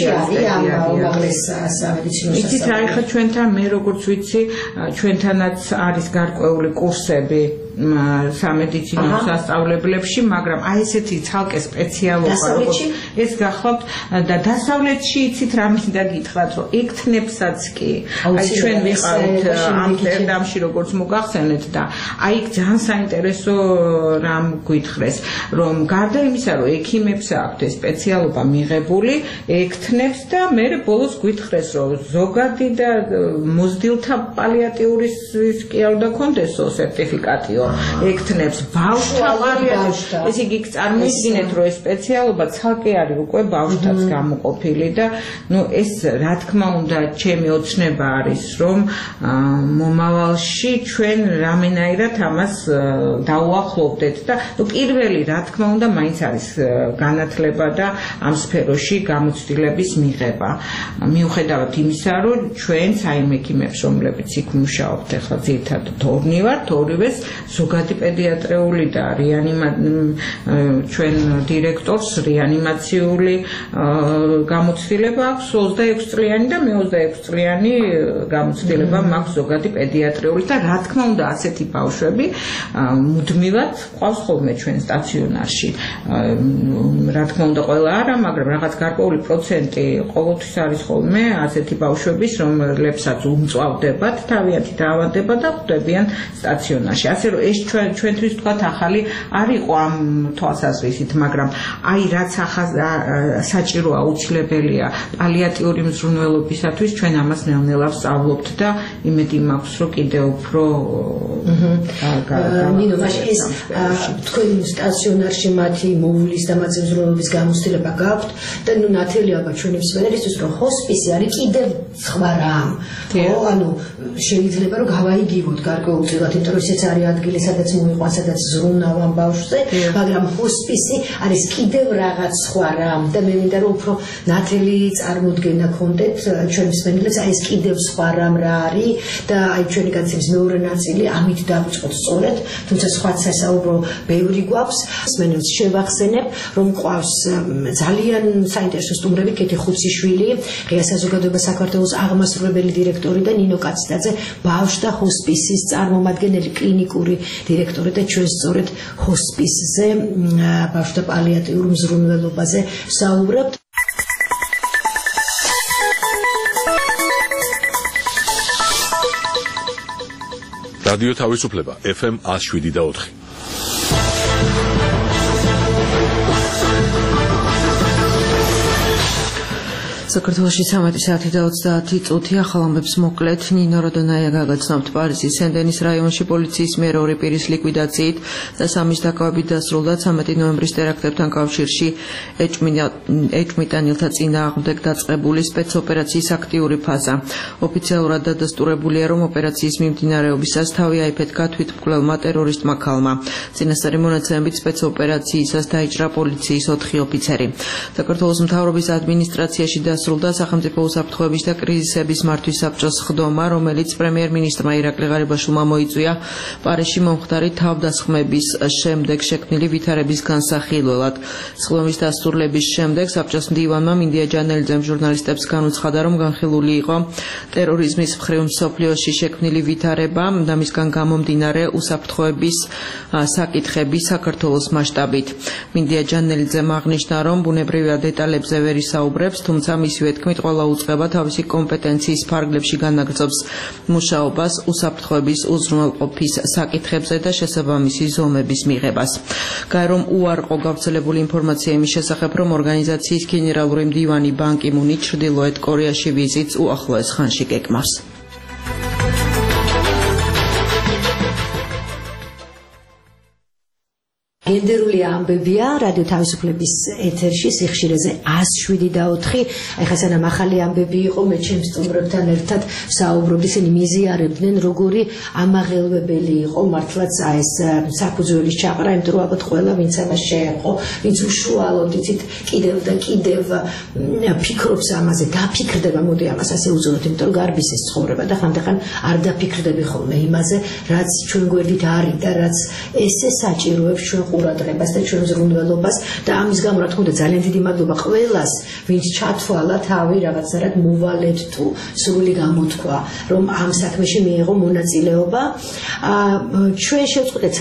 სპეციალისტები იცით რა ხა ჩვენთან მე როგორც ვიცი ჩვენთანაც არის გარკვეული კურსები სამედიცინო სასწავლებლებში, მაგრამ აი ესეთი ცალკე სპეციალობა ეს გახლავთ და დასავლეთში იცით რა მინდა გითხრათ რომ ექთნებსაც კი აი ჩვენ ვიყავით ამსტერდამში როგორც მოგახსენეთ და აი იქ ძალიან საინტერესო რამ გითხრეს რომ გარდა იმისა რომ ექიმებს აქვთ ეს სპეციალობა მიღებული ექთნებს და მე ბოლოს გითხრეს რომ ზოგადი და მოზრდილთა პალიატიურის კი არ უნდა კონდესო სერტიფიკატიო ექთნებს ბავშვთა პალიატიურს ეს იგი წარმოიდგინეთ რომ ეს სპეციალობა ცალკე არის უკვე ბავშვთაც გამოყოფილი და ნუ ეს რა თქმა უნდა ჩემი ოცნება არის რომ მომავალში ჩვენ რამენაირად ამას დაუახლოვდეთ და ნუ პირველი რა თქმა უნდა მაინც არის განათლება და ამ სფეროში გამოცდილების მიღება მიუხედავად იმისა რომ ჩვენ საიმ ექიმებს რომლებიც იქ მუშაობთ ახლა ძირითადად ორივეს ზოგადი პედიატრიული და ჩვენ დირექტორს რეანიმაციული გამოცდილება აქვს 26 წლიანი და მე 26 წლიანი გამოცდილება მაქვს ზოგადი პედიატრიული და რა თქმა უნდა ასეთი ბავშვები მუდმივად ყავს ხოლმე ჩვენ სტაციონარში რა თქმა უნდა ყველა არა მაგრამ რაღაც გარკვეული პროცენტი ყოველთვის არის ხოლმე ასეთი ბავშვების რომლებსაც უმწვავდებათ თავიანთი დაავადება და ხვდებიან სტაციონარში ასე რომ ეს ჩვენთვის თქვათ ახალი არ იყო ამ თვალსაზრისით, მაგრამ აი რაც საჭირო აუცილებელია პალიატიური მზრუნველობისათვის, ჩვენ ამას ნელ-ნელა ვსწავლობთ და იმედი მაქვს, რომ კიდევ უფრო ნინო, მაშინ ეს თქვენ სტაციონარში მათი მოვლის და მათი მზრუნველობის გამოცდილება გაქვთ და ნუ ნათელი ალბათ ჩვენი მსმენელისთვის, რომ ჰოსპისი არის კიდევ სხვა რამ. ხო, ანუ შეიძლება რომ გავაიგივოთ გარკვეულწილად, იმიტომ რომ ისეც არის ადგილი, სადაც მოიყვან, სადაც ზრუნავ ამ ბავშვზე, მაგრამ ჰოსპისი არის კიდევ რაღაც სხვა რამ და მე მინდა რომ უფრო ნათელი წარმოდგენა გქონდეთ ჩვენ მსმენელებს, აი ეს კიდევ სხვა რამ რა არის და აი ჩვენი განცემის მეორე ნაწილი ამით დავიწყოთ სწორედ, თუმცა სხვა სასაუბრო ბევრი გვაქვს. მსმენელს შევახსენებ, რომ ყავს ძალიან საინტერესო სტუმრები, კეთი ხუციშვილი, ღია საზოგადოება საქართველოს აღმასრულებელი დირექტორი და ნინო კაცდაძე, ბავშვთა ჰოსპისის წარმომადგენელი, კლინიკური დირექტორი და ჩვენ სწორედ ჰოსპისზე, ბავშვთა პალიატიურ მზრუნველობაზე საუბრობთ. რადიო თავისუფლება FM 107.4. საქართველოში 13 საათი და 30 წუთი ახალ ამბებს მოკლედ. ნინო როდონაია გაგაცნობთ პარიზის სენ-დენის რაიონში პოლიციის მიერ ორი პირის ლიკვიდაციით და სამის დაკავებით დასრულდა 13 ნოემბრის ტერაქტებთან კავშირში ეჭვმიტანილთა წინააღმდეგ დაწყებული სპეცოპერაციის აქტიური ფაზა. ოფიციალურად დადასტურებულია, რომ ოპერაციის მიმდინარეობისას თავი აიფეთქა თვითმკვლელმა ტერორისტმა ქალმა. წინასწარი მონაცემებით სპეცოპერაციისას დაიჭრა პოლიციის 4 ოფიცერი. საქართველოს მთავრობის ადმინისტრაციაში დასრულდა სახელმწიფო უსაფრთხოების და კრიზისების მართვის საბჭოს ხდომა, რომელიც პრემიერ-მინისტრმა ირაკლი ღარიბაშვილმა მოიწვია პარიზში მომხდარი თავდასხმების შემდეგ შექმნილი ვითარების განსახილველად. სხდომის დასრულების შემდეგ საბჭოს მდივანმა მინდია ჯანელიძემ ჟურნალისტებს განუცხადა, რომ განხილული იყო ტერორიზმის მხრივ მსოფლიოში შექმნილი ვითარება და მისგან გამომდინარე უსაფრთხოების საკითხები საქართველოს მასშტაბით. მინდია ჯანელიძემ აღნიშნა, რომ ბუნებრივია დეტალებზე ვერ ისაუბრებს, თუმცა მისივე თქმით, ყველა უწყება თავისი კომპეტენციის ფარგლებში განაგრძობს მუშაობას უსაფრთხოების უზრუნველყოფის საკითხებზე და შესაბამისი ზომების მიღებას. გაერომ უარყო გავრცელებული ინფორმაცია იმის შესახებ, რომ ორგანიზაციის გენერალური მდივანი ბან კი მუნი ჩრდილოეთ კორეაში ვიზიტს უახლოეს ხანში გეკმავს. გენდერული ამბებია რადიო თავისუფლების ეთერში სიხშირეზე 107.4. ეხლა სანამ ახალი ამბები იყო, მე ჩემს სტუმრებთან ერთად საუბრობდი, ისინი მიზიარებდნენ, როგორი ამაღელვებელი იყო მართლაც ეს საფუძველის ჩაყრა, იმიტომ რომ ალბათ ყველა ვინც ამას შეერყო, ვინც უშუალოდ იცით კიდევ და კიდევ ფიქრობს ამაზე, დაფიქრდება, მოდი ამას ასე უძღოთ, იმიტომ რომ გარბის ეს ცხოვრება და ხანდახან არ დაფიქრდები ხოლმე იმაზე, რაც ჩვენ გვერდით არის და რაც ესე საჭიროებს ჩვენ ყურადღებას და ჩვენ ზრუნველობას და ამის გამო რა თქმა უნდა ძალიან დიდი მადლობა ყველას, ვინც ჩათვალა თავი რაღაცნაირად მოვალედ თუ სრული გამოთქვა, რომ ამ საქმეში მიიღო მონაწილეობა. ჩვენ შევწყვეტეთ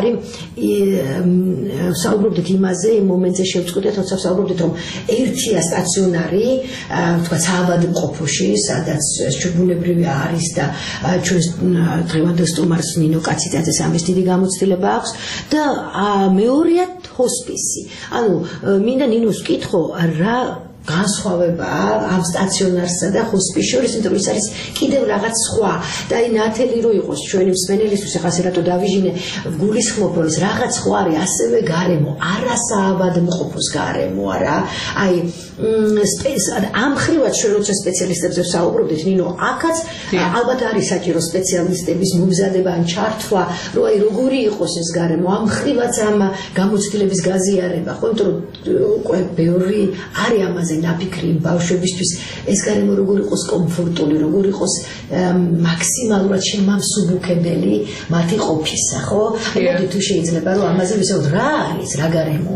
საუბრობდით იმაზე, იმ მომენტზე შევწყვეტეთ, როცა საუბრობდით, რომ ერთია სტაციონარი, თქვა საავადმყოფოში, სადაც ჩვეულებრივი არის და ჩვენ დღევანდელ სტუმარს ნინო კაციდაძეს ამის დიდი გამოცდილება აქვს და მეორეა ჰოსპისი. ანუ მინდა ნინოს ვკითხო, რა განსხვავება ამ სტაციონარსა და ჰოსპისს შორის, იმიტომ რომ ის არის კიდევ რაღაც სხვა და აი ნათელი რო იყოს ჩვენი მსმენელისთვის, ახლა ასე რატო დავიჟინე, გულისხმობ, რომ ეს რაღაც სხვა არის ასევე გარემო, არასაავადმყოფოს გარემო არა, აი ამ ხრივად ჩვენ როცა სპეციალისტებზე ვსაუბრობდით, ნინო, აქაც ალბათ არის საჭირო სპეციალისტების მომზადება ან ჩართვა, რომ აი როგორი იყოს ეს გარემო, ამ ხრივაც ამ გამოცდილების გაზიარება, ხო, იმიტომ რომ უკვე ბევრი არის ამაზე ნაფიქრი იმ ბავშვებისთვის, ეს გარემო როგორ იყოს კომფორტული, როგორ იყოს მაქსიმალურად შემამსუბუქებელი მათი ყოფისა, ხო? მოდი თუ შეიძლება რომ ამაზე ვისაუბროთ, რა არის, რა გარემოა?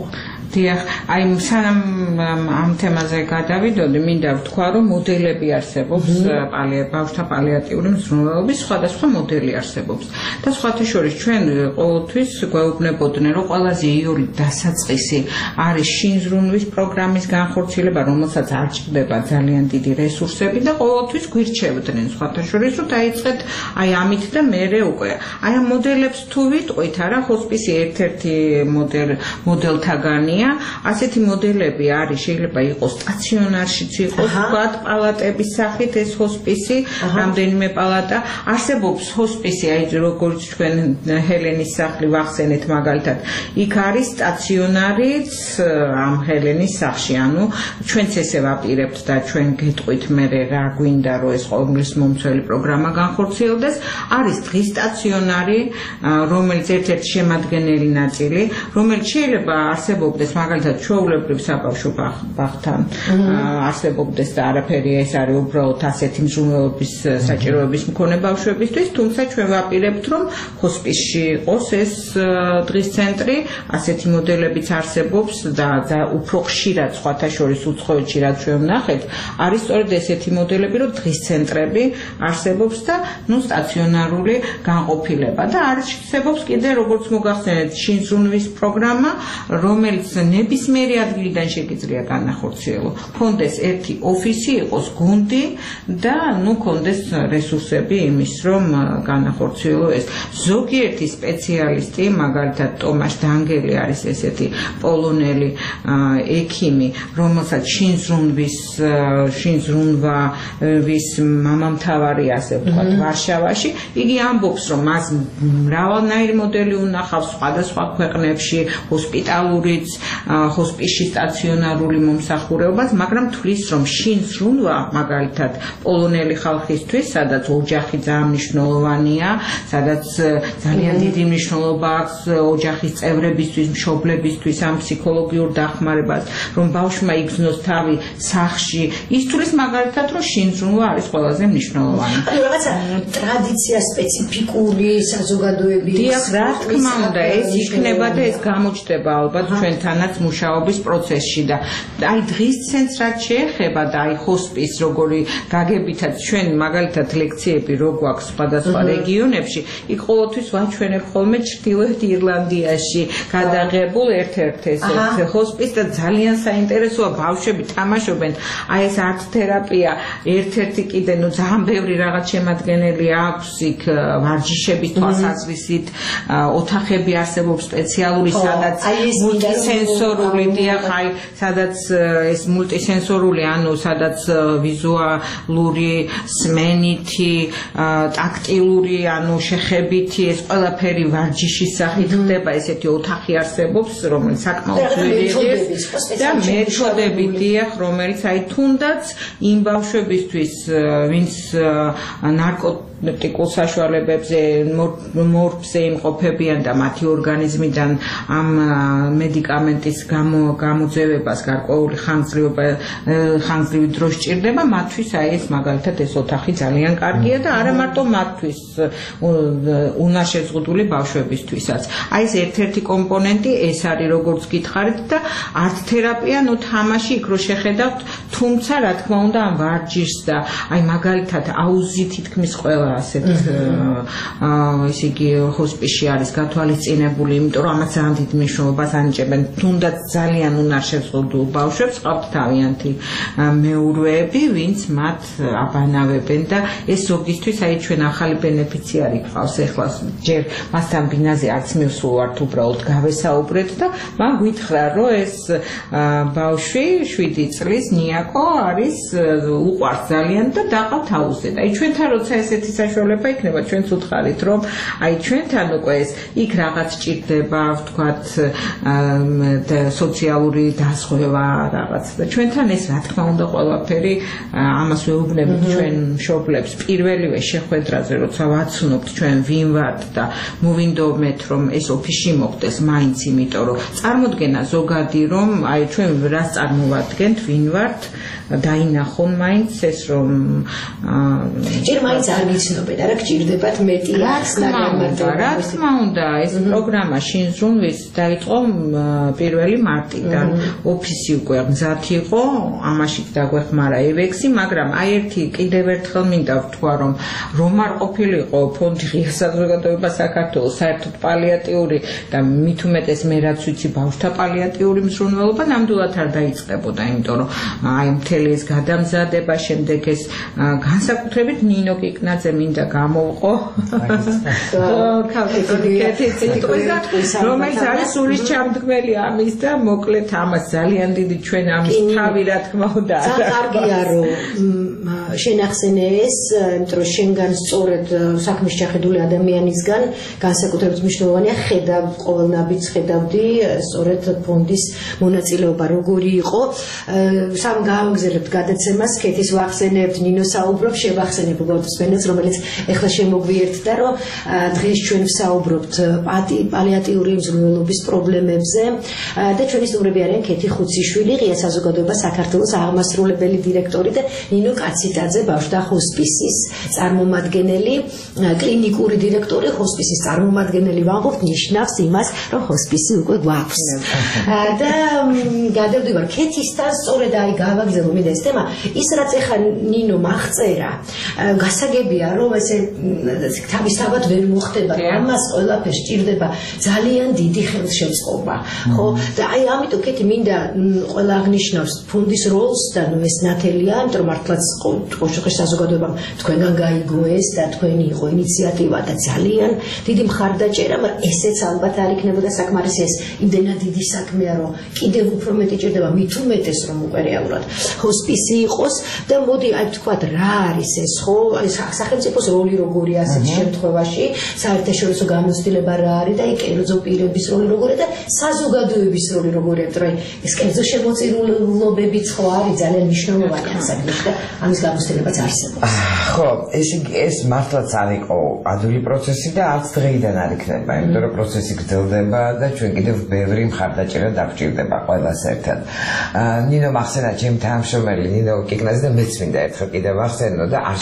დიახ, აი სანამ ამ თემაზე გადავიდოდი, მინდა ვთქვა, რომ მოდელები არსებობს, ბავშვთა პალიატიური მზრუნველობის სხვადასხვა მოდელი არსებობს. და სხვათა შორის ჩვენ ყოველთვის გვეუბნებოდნენ, რომ ყველაზე იოლი დასაწყისი არის შინზრუნვის პროგრამის განხორციელება, რომელსაც არ ჭირდება ძალიან დიდი რესურსები და ყოველთვის გვირჩევდნენ სხვათა შორის, რომ დაიწყეთ აი ამით და მერე უკვე. აი ამ მოდელებს თუ ვიტყვით, არა, ჰოსპისი ერთ-ერთი მოდელთაგანია. ასეთი მოდელები არის, შეიძლება იყოს სტაციონარშიც იყოს, ვთქვათ, პალატების სახით ეს ჰოსპისი, რამდენიმე პალატა. არსებობს ჰოსპისი, აი როგორც ჩვენ ჰელენის სახლი ვახსენეთ მაგალითად. იქ არის სტაციონარიც ამ ჰელენის სახლში, ანუ ჩვენც ესე ვაპირებთ და ჩვენ გეტყვით მე რა გვინდა რომ ეს ყოვლის მომცველი პროგრამა განხორციელდეს. არის დღის სტაციონარი, რომელიც ერთ-ერთი შემადგენელი ნაწილი, რომელიც შეიძლება არსებობდეს მაგალითად ჩვეულებრივ საბავშვო ბაღთან არსებობდეს და არაფერი ეს არის უბრალოდ ასეთი მზრუნველობის საჭიროების მქონე ბავშვებისთვის, თუმცა ჩვენ ვაპირებთ რომ ჰოსპისში იყოს ეს დღის ცენტრი, ასეთი მოდელებიც არსებობს და უფრო ხშირად სხვათა შორის უცხოეთში რაც ჩვენ ვნახეთ, არის სწორედ ესეთი მოდელები, რომ დღის ცენტრები არსებობს და სტაციონარული განყოფილება და არსებობს კიდე როგორც მოგახსენეთ შინზრუნვის პროგრამა, რომელიც ნებისმიერი ადგილიდან შეგიძლია განახორციელო. ქონდეს ერთი ოფისი, იყოს გუნდი და ქონდეს რესურსები იმის, რომ განახორციელო ეს. ზოგიერთი სპეციალისტი, მაგალითად ტომაშ დანგელი არის ესეთი პოლონელი ექიმი, რომელსაც შინზრუნვის მამამთავარი ასე ვთქვათ ვარშავაში, იგი ამბობს, რომ მას მრავალნაირი მოდელი უნახავს სხვადასხვა ქვეყნებში, ჰოსპიტალურიც, ჰოსპისში სტაციონარული მომსახურებაც, მაგრამ თვლის, რომ შინზრუნვა მაგალითად პოლონელი ხალხისთვის, სადაც ოჯახი ძალიან მნიშვნელოვანია, სადაც ძალიან დიდი მნიშვნელობა აქვს ოჯახის წევრებისთვის, მშობლებისთვის, ამ ფსიქოლოგიურ დახმარებას, რომ ბავშვმა იგრძნოს თავი სახლში, ის თვლის მაგალითად, რომ შინზრუნვა არის ყველაზე მნიშვნელოვანი. ანუ რაღაცა ტრადიცია სპეციფიკური საზოგადოების. დიახ, რა თქმა უნდა, ეს იქნება და ეს გამოჩნდება ალბათ ჩვენთანაც მუშაობის პროცესში და აი დღის ცენტრს რაც შეეხება და აი ჰოსპის როგორი გაგებითად ჩვენ მაგალითად ლექციები რო გვაქვს სხვადასხვა რეგიონებში, იქ ყოველთვის ვაჩვენებ ხოლმე ჩრდილოეთ ირლანდიაში გადაღებულ ერთ-ერთ ჰოსპის და ძალიან საინტერესოა, ბავშვები თამაშობენ, აი ეს არტ თერაპია, ერთ-ერთი კიდე ძალიან ბევრი რაღაც შემადგენელი აქვს იქ ვარჯიშების თვალსაზრისით, ოთახები არსებობს სპეციალური, სადაც მულტისენსორული, დიახ, აი სადაც ეს მულტისენსორული, ანუ სადაც ვიზუალური, სმენითი, ტაქტილური, ანუ შეხებითი, ეს ყველაფერი ვარჯიშის სახით ხდება, ესეთი ოთახი არსებობს, რომელიც საკმაოდ ძვირია და მეთოდები, დიახ, რომელიც აი თუნდაც იმ ბავშვებისთვის, ვინც ნარკოტიკულ საშუალებებზე, მორფზე იმყოფებიან და მათი ორგანიზმიდან ამ მედიკამენტის გამოძევებას გარკვეული ხანგრძლივი დრო სჭირდება, მათთვის აი ეს მაგალითად ეს ოთახი ძალიან კარგია და არა მარტო მათთვის, უნაშეზღუდული ბავშვებისთვისაც. აი ეს ერთ-ერთი კომპონენტი ეს არის, როგორც გითხარით და არტ თერაპია, თამაში იქ რო შეხედავთ, თუმცა რა თქმა უნდა ამ ვარჯიშს და აი მაგალითად აუზი თითქმის ყველა ასეთ ესე იგი ჰოსპისში არის გათვალისწინებული, იმიტომ რომ ამას ძალიან დიდ მნიშვნელობას ანიჭებენ. თუნდაც ძალიან უნარშეზღუდულ ბავშვებს ყავთ თავიანთი მეურვეები, ვინც მათ აბანავებენ და ეს ზოგისთვის აი ჩვენ ახალი ბენეფიციარი გყავს ეხლა ჯერ მასთან ბინაზე არც მივსულვართ, უბრალოდ გავესაუბრეთ და მან გითხრა, რომ ეს ბავშვი 7 წლის ნიაკო არის უყვარს ძალიან და დაყავთ აუზზე. აი ჩვენთან როცა ესეთი საშუალება იქნება, ჩვენც უთხარით, რომ აი ჩვენთან უკვე ეს იქ რაღაც ჭირდება, ვთქვათ, სოციალური დასხვევა რაღაც და ჩვენთან ეს რა თქმა უნდა ყველაფერი ამას ვეუბნებით ჩვენ მშობლებს პირველივე შეხვედრაზე, როცა ვაცნობთ ჩვენ ვინ ვართ და მოვინდომეთ, რომ ეს ოფისში მოხდეს მაინც, იმიტომ რომ წარმოდგენა ზოგადი, რომ აი ჩვენ რას წარმოვადგენთ, ვინ ვართ, დაინახონ მაინც ეს რომ ჯერ მაინც არ ვიცით იცნობენ, არა გჭირდებათ მეტი რა თქმა უნდა, ეს პროგრამა შინზრუნვის დაიწყო 1 მარტიდან. ოფისი უკვე მზად იყო, ამაში დაგვეხმარა EVEX-ი, მაგრამ აი ერთი კიდევ ერთხელ მინდა ვთქვა, რომ არ ყოფილიყო ფონდი ღია საზოგადოება საქართველოს საერთოდ პალიატიური და მით უმეტეს მე რაც ვიცი ბავშვთა პალიატიური მზრუნველობა ნამდვილად არ დაიწყებოდა, იმიტომ რომ აი მთელი ეს გადამზადება, შემდეგ ეს განსაკუთრებით ნინო კიკნაძე მინდა გამოვყო. რომელიც არის სულის ჩამდგმელი ამის და მოკლედ ამას ძალიან დიდი ჩვენ ამის თავი რა თქმა უნდა. ძალიან კარგია რომ შენახსენე ეს, იმიტომ რომ შენგან სწორედ საქმის ჩახედული ადამიანისგან განსაკუთრებით მნიშვნელოვანია ხედავ ყოველ ნაბიჯს ხედავდი სწორედ ფონდის მონაწილეობა როგორი იყო. სამ გავაგზავნებთ გადაცემას, კეთის ვახსენებთ, ნინო საუბრობს, შევახსენებ გლოდსმენელს, რომელიც ეხლა შემოგვიერთდა, რომ დღეს ჩვენ ვსაუბრობთ პალიატიური მზრუნველობის პრობლემებზე და ჩვენი სტუმრები არიან კეთი ხუციშვილი, ღია საზოგადოება საქართველოს აღმასრულებელი დირექტორი და ნინო კაციტაძე, ბავშვთა ჰოსპისის წარმომადგენელი, კლინიკური დირექტორი, ჰოსპისის წარმომადგენელი. ვამბობთ, ნიშნავს იმას, რომ ჰოსპისი უკვე გვაქვს. და გადავდივარ კეთისთან, სწორედ აი გავაგზავნე მინდა ეს თემა, ის რაც ეხლა ნინო აღწერა, გასაგებია, რომ ესე თავისთავად ვერ მოხდება, ამას ყველაფერს სჭირდება ძალიან დიდი ხელშემწყობა. ხო? და აი ამიტომ კეთი მინდა ყველა აღნიშნავს ფონდის როლს და ნუ ეს ნათელია, იმიტომ რომ მართლაც ყოშუხის საზოგადოებამ თქვენგან გაიგო ეს და თქვენი იყო ინიციატივა და ძალიან დიდი მხარდაჭერა, მაგრამ ესეც ალბათ არ იქნებოდა საკმარისი, ეს იმდენად დიდი საქმეა, რომ კიდევ უფრო მეტი ჭირდება, მით უმეტეს რომ უკვე რეალურად ჰოსპისი იყოს და მოდი აი ვთქვათ რა არის ეს, ხო? აი სახელმწიფოს როლი როგორია ასეთ შემთხვევაში, საერთაშორისო გამოცდილება რა არის და აი კერძო პირების როლი როგორია და საზოგადოების როლი როგორია, იმიტომ რომ ეს კერძო შემოწირულობებიც ხო არის ძალიან მნიშვნელოვანი ამ საქმეში და ამის გამოცდილებაც არსებობს. ხო, ეს მართლაც არ იყო ადვილი პროცესი და არც დღეიდან არ იქნება, იმიტომ რომ პროცესი გრძელდება და ჩვენ კიდევ ბევრი მხარდაჭერა დაგვჭირდება ყველას ერთად. ნინო მახსენა ჩემ თანამშრომელი ნინო კიკნაძე და მეც მინდა ერთხელ კიდევ ახსენო და არ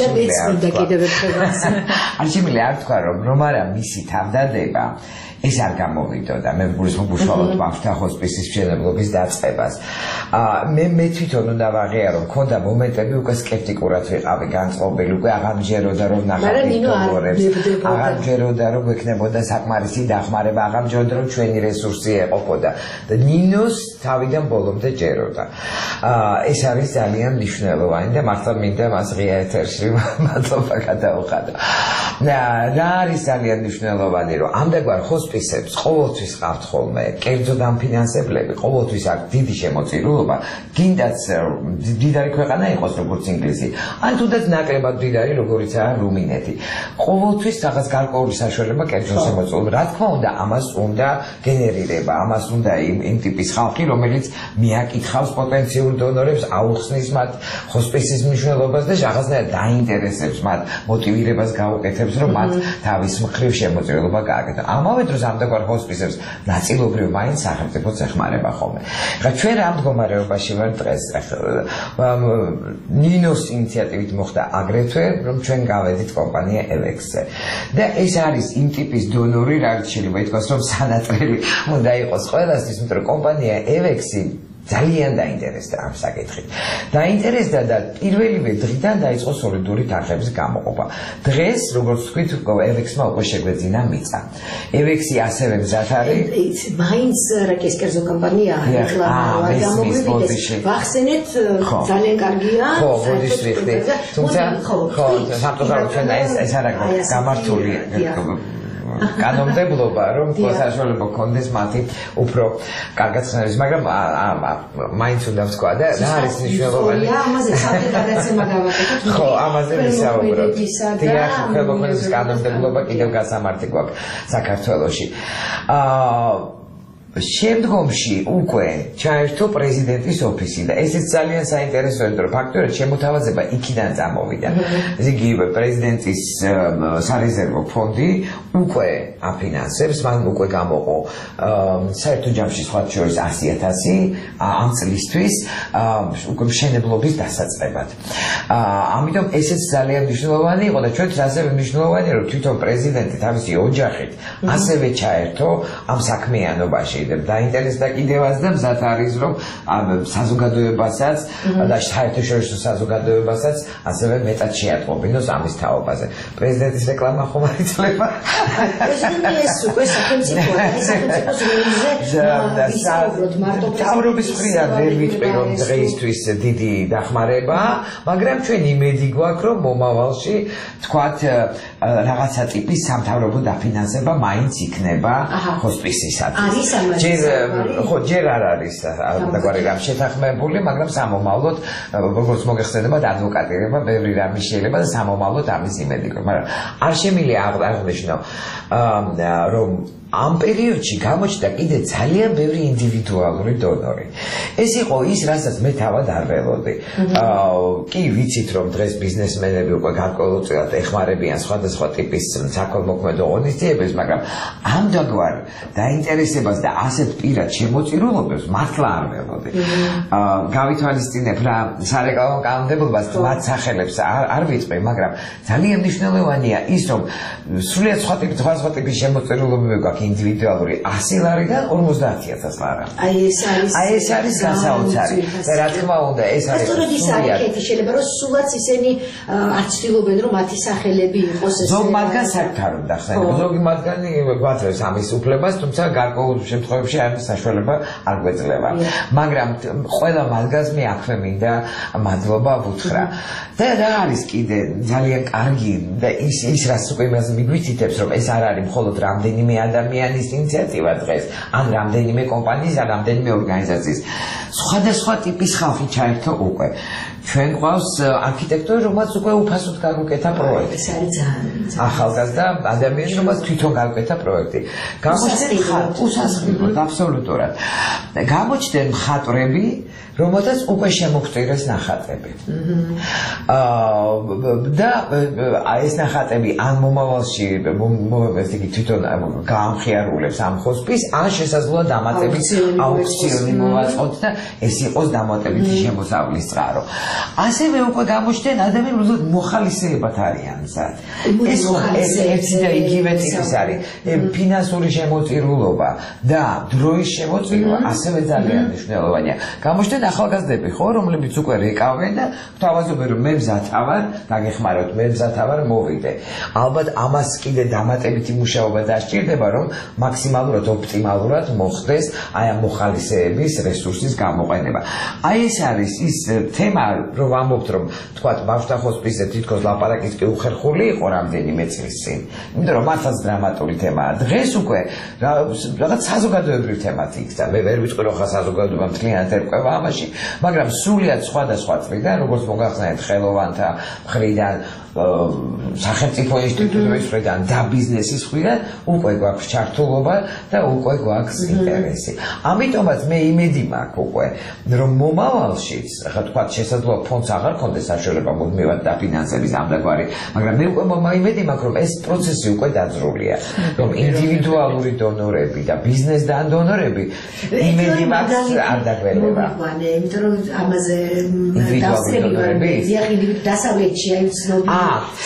შემიძლია არ თქვა რომ არა მისი თავდადება ეს არ გამოვიდოდა. მე გულისხმობ ბავშვთა ჰოსპისის მშენებლობის დაწყებას. მე თვითონ უნდა ვაღიარო, მქონდა მომენტები უკვე სკეპტიკურად ვიყავი განწყობილი, უკვე აღარ მჯეროდა რომ ნახავდი დონორებს, აღარ მჯეროდა რომ გვექნებოდა საკმარისი დახმარება, აღარ მჯეროდა რომ ჩვენი რესურსი ეყოფოდა და ნინოს თავიდან ბოლომდე ჯეროდა. ეს არის ძალიან მნიშვნელოვანი და მართლა მინდა მას ღია ეთერში მადლობა გადაუხადო. რა არის ძალიან მნიშვნელოვანი, რომ ამდაგვარ ჰოსპისებს ყოველთვის ყავთ ხოლმე კერძო დამფინანსებლები, ყოველთვის აქვს დიდი შემოწირულობა, გინდაც დიდარი ქვეყანა იყოს როგორც ინგლისი, ან თუნდაც ნაკლებად დიდარი როგორიცაა რუმინეთი. ყოველთვის რაღაც გარკვეული საშუალება კერძო შემოწირულობა. რა თქმა უნდა, ამას უნდა გენერირება, ამას უნდა იმ ტიპის ხალხი, რომელიც მიაკითხავს პოტენციურ დონორებს, აუხსნის მათ ჰოსპისის მნიშვნელობას და რაღაცნაირად დაინტერესებს მათ, მოტივირებას გაუკეთებს, რომ მათ თავის მხრივ შემოწირულობა გააკეთონ. ამავე დროს ამდაგვარ ჰოსპისებს ნაწილობრივ მაინც სახელმწიფოც ეხმარება ხოლმე. ხა ჩვენ რა მდგომარეობაში ვართ დღეს? ნინოს ინიციატივით მოხდა აგრეთვე, რომ ჩვენ გავედით კომპანია EVEX-ზე. და ეს არის იმ ტიპის დონორი, რაც შეიძლება ითქვას, რომ სანატრელი უნდა იყოს ყველასთვის, იმიტომ რომ კომპანია EVEX-ი ძალიან დაინტერესდა ამ საკითხით. დაინტერესდა და პირველივე დღიდან დაიწყო სოლიდური თანხების გამოყოფა. დღეს, როგორც ვთქვით, EVEX-მა უკვე შეგვეძინა მიწა. EVEX-ი ასევე მზად არის. მაინც რა კი ეს კერძო კომპანია ახლა გამოვიდეთ. ვახსენეთ ძალიან კარგია. ხო, მოდის ვიხდი. თუმცა ხო, სამწუხაროდ ჩვენ ეს არ აქვს გამართული კანონმდებლობა, რომ საშუალება გქონდეს მათი უფრო კარგად ხსნების, მაგრამ მაინც უნდა ვთქვა და რა არის მნიშვნელოვანი. ამაზე საერთოდ გადაცემა გავაკეთეთ. ხო, ამაზე ვისაუბროთ. დიახ, ხელმოქმედების კანონმდებლობა კიდევ გასამართი გვაქვს საქართველოში. შემდგომში უკვე ჩაერთო პრეზიდენტის ოფისი და ესეც ძალიან საინტერესოა, რომ ფაქტობრივად შემოთავაზება იქიდან წამოვიდა. ესე იგი პრეზიდენტის სარეზერვო ფონდი უკვე აფინანსებს, მან უკვე გამოყო საერთო ჯამში სხვა შორის 100,000 ამ წლისთვის უკვე მშენებლობის დასაწყებად. ამიტომ ესეც ძალიან მნიშვნელოვანი იყო და ჩვენთვის ასევე მნიშვნელოვანია, რომ თვითონ პრეზიდენტი თავისი ოჯახით ასევე ჩაერთო ამ საქმიანობაში. დაინტერესდა კიდევაც და მზად არის, რომ საზოგადოებასაც და საერთაშორისო საზოგადოებასაც ასევე მეტად შეატყობინოს ამის თაობაზე. პრეზიდენტის რეკლამა ხომ არ იცლება? ეს უკვე სახელმწიფოა, სახელმწიფოს როლზე თავრობის მხრიდან ვერ ვიტყვი, რომ დღეისთვის დიდი დახმარება, მაგრამ ჩვენ იმედი გვაქვს, რომ მომავალში თქვათ რაღაცა ტიპის სამთავრობო დაფინანსება მაინც იქნება ჰოსპისისათვის. ჯერ არ არის ამგვარი რამ შეთანხმებული, მაგრამ სამომავლოდ როგორც მოგეხსენებათ ადვოკატირება ბევრი რამის შეიძლება და სამომავლოდ ამის იმედი გვაქვს, მაგრამ არ შემიძლია აღნიშნო რომ ამ პერიოდში გამოჩნდა კიდე ძალიან ბევრი ინდივიდუალური დონორი. ეს იყო ის, რასაც მე თავად არ ველოდი. კი ვიცით, რომ დღეს ბიზნესმენები უკვე გარკვეულწილად ეხმარებიან სხვადასხვა ტიპის საქველმოქმედო ღონისძიებებს, მაგრამ ამდაგвар დაინტერესებას და ასეთ პირად შემოწირულობებს მართლა არ ველოდი. გავითვალისწინებ რა სარეკლამო კანონმდებლობას მათ სახელებს არ ვიტყვი, მაგრამ ძალიან მნიშვნელოვანია ის, რომ სრულიად სხვა ტიპის შემოწირულობები გვაქვს ინდივიდუალური 100 ლარიდან 50,000 ლარა. აი ეს არის გასაოცარი. და რა თქმა უნდა, ეს არის სრულიად შეიძლება რომ სულაც ისინი არ ცდილობენ რომ მათი სახელები იყოს ეს. ზოგ მათგანს აქვთ არ უნდა ხსენებო. ზოგი მათგანი გვაძლევს ამის უფლებას, თუმცა გარკვეულ შემთხვევებში ამის საშუალება არ გვეძლევა. მაგრამ ყველა მათგანს მე აქვე მინდა მადლობა ვუთხრა. და რა არის კიდე ძალიან კარგი და ის რაც უკვე იმას მიგვითითებს, რომ ეს არ არის მხოლოდ რამდენიმე ადამიანის ინიციატივა დღეს, ან რამდენიმე კომპანიის, ან რამდენიმე ორგანიზაციის. სხვადასხვა ტიპის ხალხი ჩაერთო უკვე. ჩვენ გვყავს არქიტექტორი, რომელსაც უკვე უფასოდ გაგვიკეთა პროექტი. ეს არის ძალიან ახალგაზრდა ადამიანი, რომელსაც თვითონ გაგვიკეთა პროექტი. გამოჩნდნენ უსასყიდლოდ, აბსოლუტურად. გამოჩნდნენ მხატვრები, რომელთაც უკვე შემოგწირეს ნახატები. და ეს ნახატები ან მომავალში თვითონ გაამხიარულებს ამ ჰოსპისს, ან შესაძლოა დამატებით აუქციონი მოვაწყოთ და ეს იყოს დამატებითი შემოსავლის წყარო. ასევე უკვე გამოჩნდნენ ადამიანები, რომელთაც მოხალისეებად არიან მზად. ეს ერთი და იგივე ტიპის არის. ფინანსური შემოწირულობა და დროის შემოწირულობა ასევე ძალიან მნიშვნელოვანია. გამოჩნდნენ ახალგაზრდები ხო, რომლებიც უკვე რეკავენ და გვთავაზობენ, რომ მე მზად ვარ, გაგეხმაროთ, მე მზად ვარ, მოვიდე. ალბათ ამას კიდე დამატებითი მუშაობა დასჭირდება, რომ მაქსიმალურად ოპტიმალურად მოხდეს აი ამ მოხალისეების რესურსის გამოყენება. აი ეს არის ის თემა, რომ ვამბობთ, რომ თქვათ ბავშვთა ჰოსპისზე თითქოს ლაპარაკიც კი უხერხული იყო რამდენიმე წლის წინ. იმიტომ რომ მართლაც დრამატული თემაა. დღეს უკვე რაღაც საზოგადოებრივი თემად იქცა. მე ვერ ვიტყვი, რომ ხა საზოგადოება მთლიანად ერკვევა ამაში, მაგრამ სრულიად სხვადასხვა წრიდან, როგორც მოგახსენეთ, ხელოვანთა მხრიდან, სახელმწიფო ინსტიტუტების მხრიდან და ბიზნესის მხრიდან უკვე გვაქვს ჩართულობა და უკვე გვაქვს ინტერესი. ამიტომაც მე იმედი მაქვს უკვე, რომ მომავალშიც, ახლა თქვათ შესაძლოა ფონდს აღარ ქონდეს საშუალება მუდმივად დაფინანსების ამდაგვარი, მაგრამ მე უკვე იმედი მაქვს, რომ ეს პროცესი უკვე დაძრულია, რომ ინდივიდუალური დონორები და ბიზნესდან დონორები იმედი მაქვს არ დაგველება. იმიტომ რომ ამაზე დასწრებული დასავლეთში აი ცნობილი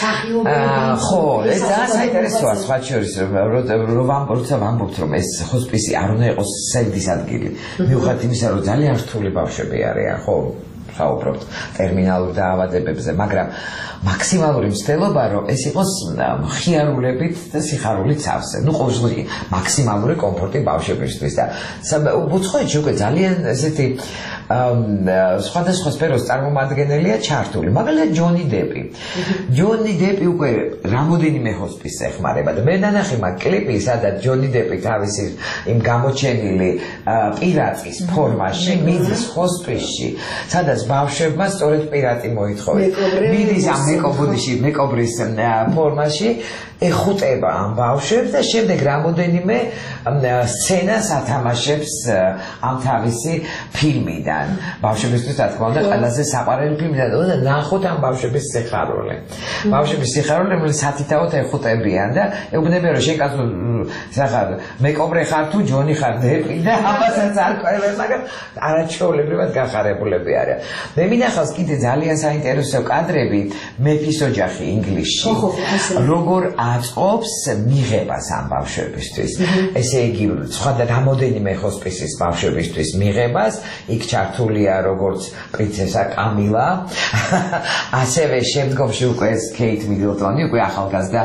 ხო, ეს ძალიან საინტერესოა სხვა შორის, რომ ვამბობთ, რომ ეს ჰოსპისი არ უნდა იყოს სევდის ადგილი. მიუხედავად იმისა, რომ ძალიან რთული ბავშვები არიან, ხო, საუბრობთ ტერმინალურ დაავადებებზე, მაგრამ მაქსიმალური მცდელობა, რომ ეს იყოს მხიარულებით და სიხარულით სავსე. ნუ ყოველ შემთხვევაში მაქსიმალური კომფორტი ბავშვებისთვის და უცხოეთში უკვე ძალიან ესეთი სხვადასხვა სფეროს წარმომადგენელია ჩართული. მაგალითად ჯონი დები. ჯონი დები უკვე რამოდენიმე ჰოსპისს ეხმარება და მე ნანახი მაგ კლიპი, სადაც ჯონი დები თავისი იმ გამოჩენილი პირატის ფორმაში მიდის ჰოსპისში, სადაც ბავშვებმა სწორედ პირატი მოითხოვეს. მიდის ამ მეკობრის ფორმაში ეხუტება ამ ბავშვებს და შემდეგ რამოდენიმე სცენას ათამაშებს ამ თავისი ფილმიდან. ბავშვებისთვის რა თქმა უნდა ყველაზე საყვარელი ფილმიდან და ნახოთ ამ ბავშვების სიხარული. ბავშვების სიხარული, რომელიც სათითაოდ ეხუტებიან და ეუბნებიან რომ შენ კაცო სახარ მეკობრე ხარ თუ ჯონი ხარ დეპი და ამასაც არ ყვევენ, მაგრამ არაჩვეულებრივად გახარებულები არიან. მე მინახავს კიდე ძალიან საინტერესო კადრები მეფის ოჯახი ინგლისში. როგორ აწყობს მიღებას ამ ბავშვებისთვის. ესე იგი, სხვა რამოდენიმე ჰოსპისის ბავშვებისთვის მიღებას, იქ ჩართულია როგორც პრინცესა კამილა, ასევე შემდგომში უკვე კეით მიდლტონი, უკვე ახალგაზრდა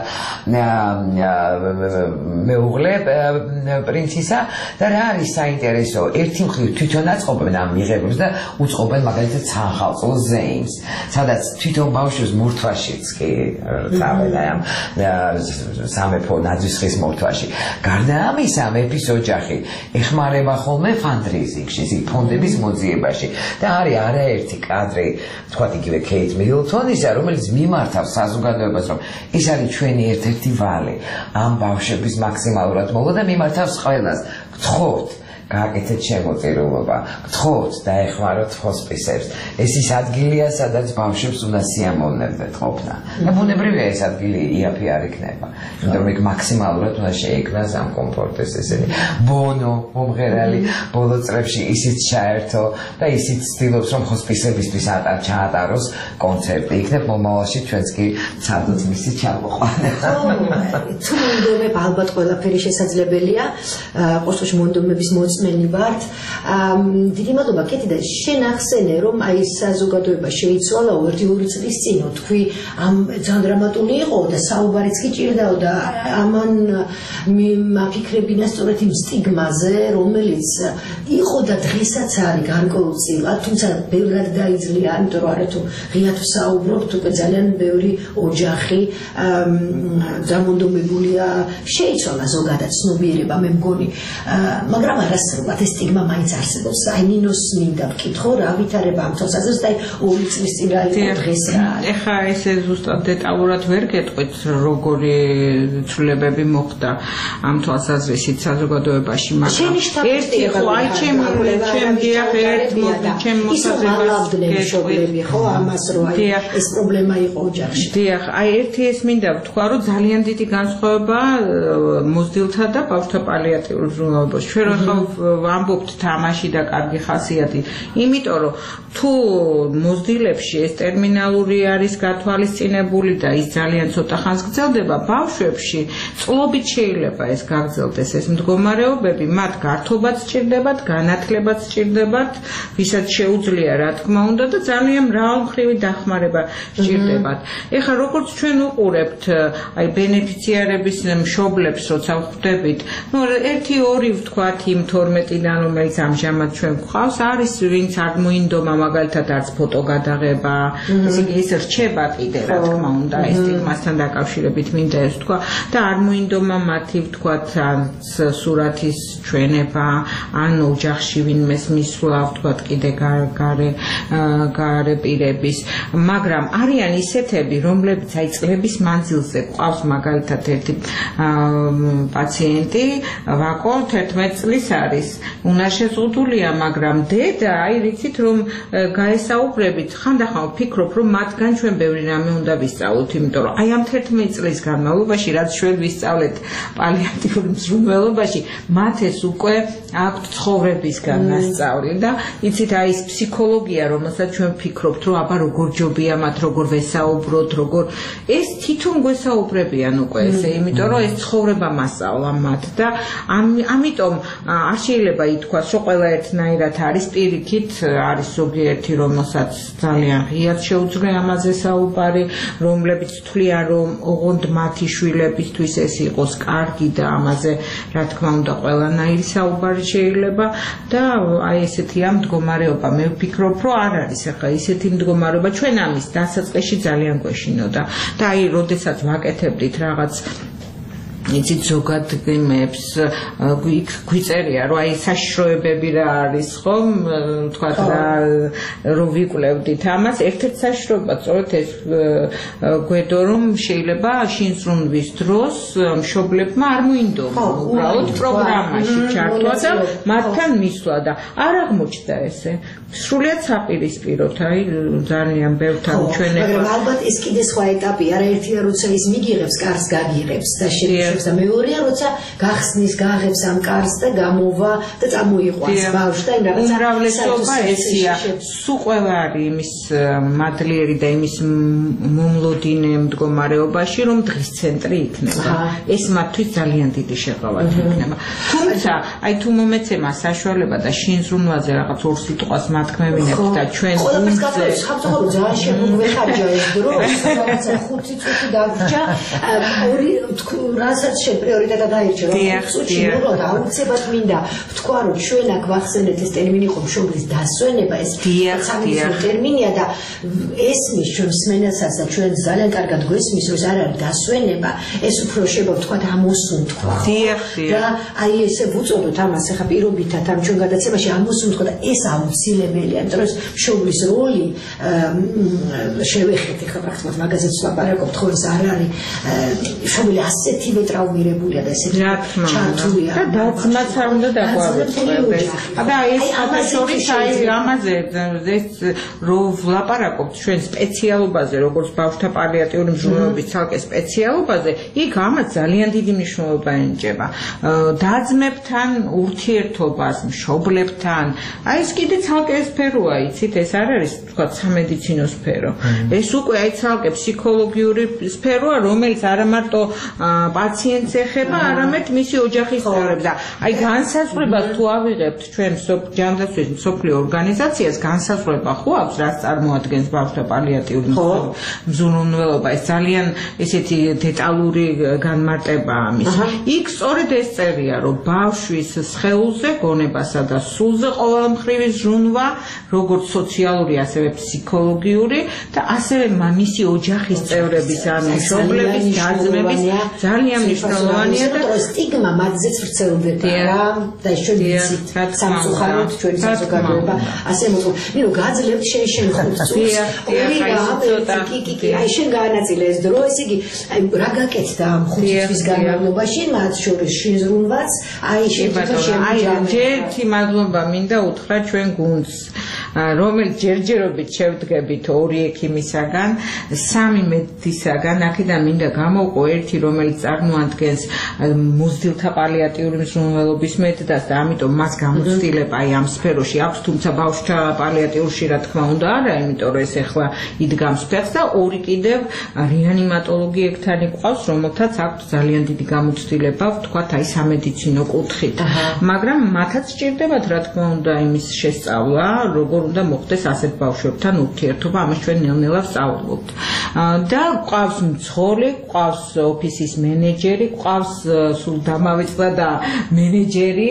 მეუღლე პრინცესა და რა არის საინტერესო, ერთი მხრივ თვითონ აწყობენ ამ მიღებებს და უწყობენ მაგალითად სანხალწლო ზეიმს, სადაც თვითონ ბავშვს მურთვაშიც კი წავენ ამ სამეფო ნაძვისხის მორთვაში. გარდა ამისა, მეფის ოჯახი ეხმარება ხოლმე ფანდრეიზინგში, ფონდების მოძიებაში და არის არაერთი კადრი, თქვათ იგივე კეით მიდლტონისა, რომელიც მიმართავს საზოგადოებას, რომ ეს არის ჩვენი ერთ-ერთი ვალი ამ ბავშვების მაქსიმალურად მოგვა და მიმართავს ყველას. გთხოვთ გააკეთეთ შემოწირულობა, გთხოვთ დაეხმაროთ ჰოსპისებს. ეს ის ადგილია, სადაც ბავშვებს უნდა სიამოვნებდეთ ყოფნა. და ბუნებრივია ეს ადგილი იაფი არ იქნება. იმიტომ რომ იქ მაქსიმალურად უნდა შეიქმნას ამ კომფორტის ესენი ბონო, მომღერალი ბოლო წლებში ისიც ჩაერთო და ისიც ცდილობს რომ ჰოსპისებისთვის ჩაატაროს კონცერტი. იქნებ მომავალში ჩვენც კი ცადოთ მისი ჩამოყვანა. თუ მონდომებ ალბათ ყველაფერი შესაძლებელია, ყოველთვის მონდომების მენი ვართ. დიდი მადლობა კეთი და შენ ახსენე რომ აი საზოგადოება შეიცვალა 1-2 წლის წინ თქვი ამ ძალიან დრამატული იყო და საუბარიც კი ჭირდაო და ამან მაფიქრებინა სწორედ იმ სტიგმაზე რომელიც იყო და დღესაც არის გარკვეულწილად თუმცა ბევრად დაიძლია იმიტომ რომ არა თუ ღიად ვსაუბრობთ უკვე ძალიან ბევრი ოჯახი დამონდომებულია შეიცვალა ზოგადად ცნობიერება მე მგონი მაგრამ არა სრულად ეს სტიგმა მაინც არსებობს. აი ნინოს მინდა ვკითხო რა ვითარება ამ თვალსაზრისით და 2 წლის წინ რა იყო დღეს რა. ეხა ესე ზუსტად დეტალურად ვერ გეტყვით როგორი ცვლილებები მოხდა ამ თვალსაზრისით საზოგადოებაში, მაგრამ ერთი ხო აი ჩემი მოსაზრება ხო ამას რო აი ეს პრობლემა იყო ოჯახში. დიახ, აი ერთი ეს მინდა ვთქვა რომ ძალიან დიდი განსხვავება მოზრდილთა და ბავშვთა პალიატიურ ზრუნავებაში. ჩვენ ახლა ვამბობთ თამაში და კარგი ხასიათი, იმიტომ რომ თუ მოზრდილებში ეს ტერმინალური არის გათვალისწინებული და ის ძალიან ცოტა ხანს გრძელდება, ბავშვებში წლობით შეიძლება ეს გაგრძელდეს ეს მდგომარეობები, მათ გართობაც სჭირდებათ, განათლებაც სჭირდებათ, ვისაც შეუძლია რა თქმა უნდა და ძალიან მრავალმხრივი დახმარება სჭირდებათ. ეხლა როგორც ჩვენ უყურებთ აი ბენეფიციარების მშობლებს როცა ხვდებით, ну 1-2 ვთქვათ იმ 12-დან რომელიც ამჟამად ჩვენ გვყავს, არის ვინც არ მოინდომა მაგალითად არც ფოტო გადაღება, ესე იგი ეს რჩება კიდე რა თქმა უნდა ეს სტიგმასთან დაკავშირებით მინდა ეს ვთქვა და არ მოინდომა მათი ვთქვათ სურათის ჩვენება, ან ოჯახში ვინმეს მისვლა ვთქვათ კიდე გარე პირების, მაგრამ არიან ისეთები, რომლებიც აი წლების მანძილზე ყავს მაგალითად ერთი პაციენტი, ვაკო 11 წლის არის, უნარშეზღუდულია, მაგრამ დედა, აი რიცით რომ გაესაუბრებით, ხანდახან ვფიქრობ, რომ მათგან ჩვენ ბევრი რამე უნდა ვისწავლოთ, იმიტომ რომ აი ამ 11 წლის განმავლობაში, რაც ჩვენ ვისწავლეთ პალიატიურ მზრუნველობაში, მათ ეს უკვე აქვთ ცხოვრებისგან მასწავლი და იცით აი ეს ფსიქოლოგია, რომელსაც ჩვენ ვფიქრობთ, რომ აბა როგორ ჯობია მათ, როგორ ვესაუბროთ, როგორ ეს თვითონ გვესაუბრებიან უკვე ესე, იმიტომ რომ ეს ცხოვრება მასწავლა მათ და ამიტომ არ შეიძლება ითქვას, რომ ყველა ერთნაირად არის პირიქით, არის ზოგიერთი, რომელსაც ძალიან ღიად შეუძლია ამაზე საუბარი, რომლებიც თვლიან, რომ ოღონდ მათი შვილებისთვის ეს იყოს კარგი და ამაზე რა თქმა უნდა ყველანაირი საუბარი შეიძლება და აი ესეთია მდგომარეობა. მე ვფიქრობ, რომ არ არის ახლა ისეთი მდგომარეობა, ჩვენ ამის დასაწყისში ძალიან გვეშინოდა და აი როდესაც ვაკეთებდით რაღაც იცით ზოგად იმებს გვიწერია რომ აი საშიშროებები რა არის ხომ თქვა რა რომ ვიკვლევდით ამას ერთ-ერთი საშიშროება სწორედ ეს გვედო რომ შეიძლება შინსრულობის დროს მშობლებმა არ მოინდომონ უბრალოდ პროგრამაში ჩართვა და მათთან მისვლა და არ აღმოჩნდა ესე სრულიად საპირისპიროთ აი ძალიან ბევრთან ჩვენებთან მაგრამ ალბათ ეს კიდე სხვა ეტაპია არა ერთია როცა ის მიგიღებს კარს გაგიღებს და შეგვიძლია და მეორეა როცა გახსნის გაღებს ამ კარს და გამოვა და წამოიყვანს ბავშვს და იმ რაღაცა უმრავლესობა ესია სულ ყველა არის იმის მადლიერი და იმის მომლოდინე მდგომარეობაში რომ დღის ცენტრი იქნება ეს მათთვის ძალიან დიდი შეღავათი იქნება თუმცა აი თუ მომეცემა საშუალება და შინსრულობაზე რაღაც ორ სიტყვას მათქმევინებთ და ჩვენ გუნდზე ხაბწოლო ძალიან შეგვეხარჯა ეს დრო რაღაცა 5 წუთი დაგვრჩა ორი რასაც პრიორიტეტად დაირჩა რომ წუთი მოყავდა აუცილებლად მინდა ვთქვა რომ ჩვენ აქ ვახსენეთ ეს ტერმინი იყო მშობლის დასვენება ეს სამეცნიერო ტერმინია და ესმის ჩვენ მსმენელსაც და ჩვენ ძალიან კარგად გვესმის რომ არ არის დასვენება ეს უფრო შეიძლება ვთქვა ამოსუნთქვა და აი ესე ვუწოდოთ ამას ახლა პირობითად ამ ჩვენ გადაცემაში ამოსუნთქვა და ეს აუცილებელია იმიტომ რომ მშობლის როლი შევეხეთ ახლა პრაქტიკულად მაგაზეც ვაპარაკობთ ხო ეს არ არის მშობლი ასეთივე ტრავმირებულია და ესეთი ჩართულია და დაძმაც არ უნდა დაგვაუწყდეს და ეს ახალშორის აი ამაზე ეს რო ვლაპარაკობთ ჩვენ სპეციალობაზე როგორც ბავშვთა პალიატიური მჟღვნეობის ცალკე სპეციალობაზე იქ ამას ძალიან დიდი მნიშვნელობა ენიჭება დაძმებთან ურთიერთობას მშობლებთან აი ეს კიდე ცალკე სფეროა იცით ეს არ არის თქვა სამედიცინო სფერო ეს უკვე აი ცალკე ფსიქოლოგიური სფეროა რომელიც არა მარტო პაციენტს ეხება არამედ მისი ოჯახის წევრებს და აი განსაზღვრებას თუ ავიღებთ ჩვენ ჯანდაცვის მსოფლიო ორგანიზაციას განსაზღვრება ხო აქვს რაც წარმოადგენს ბავშვთა პალიატიური მზრუნველობა ეს ძალიან ესეთი დეტალური განმარტებაა ამის იქ სწორედ ეს წერია რომ ბავშვის სხეულზე გონებასა და სულზე ყოველმხრივი ზრუნვა როგორც სოციალური ასევე ფსიქოლოგიური და ასევე მისი ოჯახის წევრების ან მშობლების დაძმების ძალიან მნიშვნელოვანია და სტიგმა მათზეც ვრცელდება რა და ჩვენ ვიცით სამწუხაროდ ჩვენი საზოგადოება ასე მოწყობ ნუ გაძლევთ შენ ხუთს კი აი შენ გაანაწილე ეს დრო ესე იგი აი რა გაკეთდა ამ 5 თვის განმავლობაში მათ შორის შეზრუნვაც აი ერთი მადლობა მინდა უთხრა ჩვენ გუნდს რომელიც ჯერჯერობით შევდგებით 2 ექიმისაგან 3 მედისაგან აქედან მინდა გამოვყო ერთი რომელიც წარმოადგენს მოზრდილთა პალიატიური მზრუნველობის მეთოდას და ამიტომ მას გამოცდილება აი ამ სფეროში აქვს თუმცა ბავშვთა პალიატიურში რა თქმა უნდა არა იმიტომ რომ ეს ახლა იდგამს ფეხს და 2 კიდევ რეანიმატოლოგიებთან იყვავს რომელთაც აქვს ძალიან დიდი გამოცდილება ვთქვათ აი სამედიცინო კუთხით მაგრამ მათაც სჭირდებათ რა თქმა უნდა იმის შესწავლა როგორ უნდა მოხდეს ასეთ ბავშვებთან ურთიერთობა ამას ჩვენ ნელ-ნელა ვსწავლობთ და ყავს მძღოლი ყავს ოფისის მენეჯერი ყავს სულ დამავიწყდა და მენეჯერი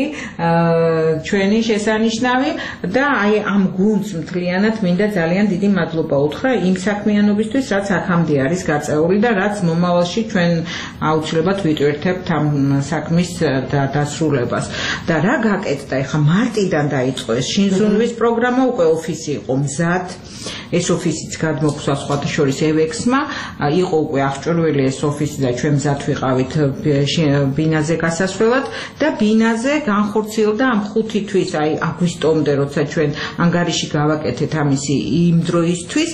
ჩვენი შესანიშნავი და აი ამ გუნდს მთლიანად მინდა ძალიან დიდი მადლობა უთხრა იმ საქმიანობისთვის რაც აქამდე არის გაწეული და რაც მომავალში ჩვენ აუცილებლად ვიტვირთებთ ამ საქმის დასრულებას და რა გაკეთდა ეხა მარტიდან დაიწყო ეს შინსრულობის პროგრამა უკვე ოფისი იყო მზად ეს ოფისიც გადმოგვსვა სხვათა შორის ევექსმა იყო უკვე აღჭურვილი ეს ოფისი და ჩვენ მზად ვიყავით ბინაზე გასასვლელად და ბინაზე განხორციელდა ამ 5 თვის აი აგვისტომდე როცა ჩვენ ანგარიში გავაკეთეთ ამისი იმ დროისთვის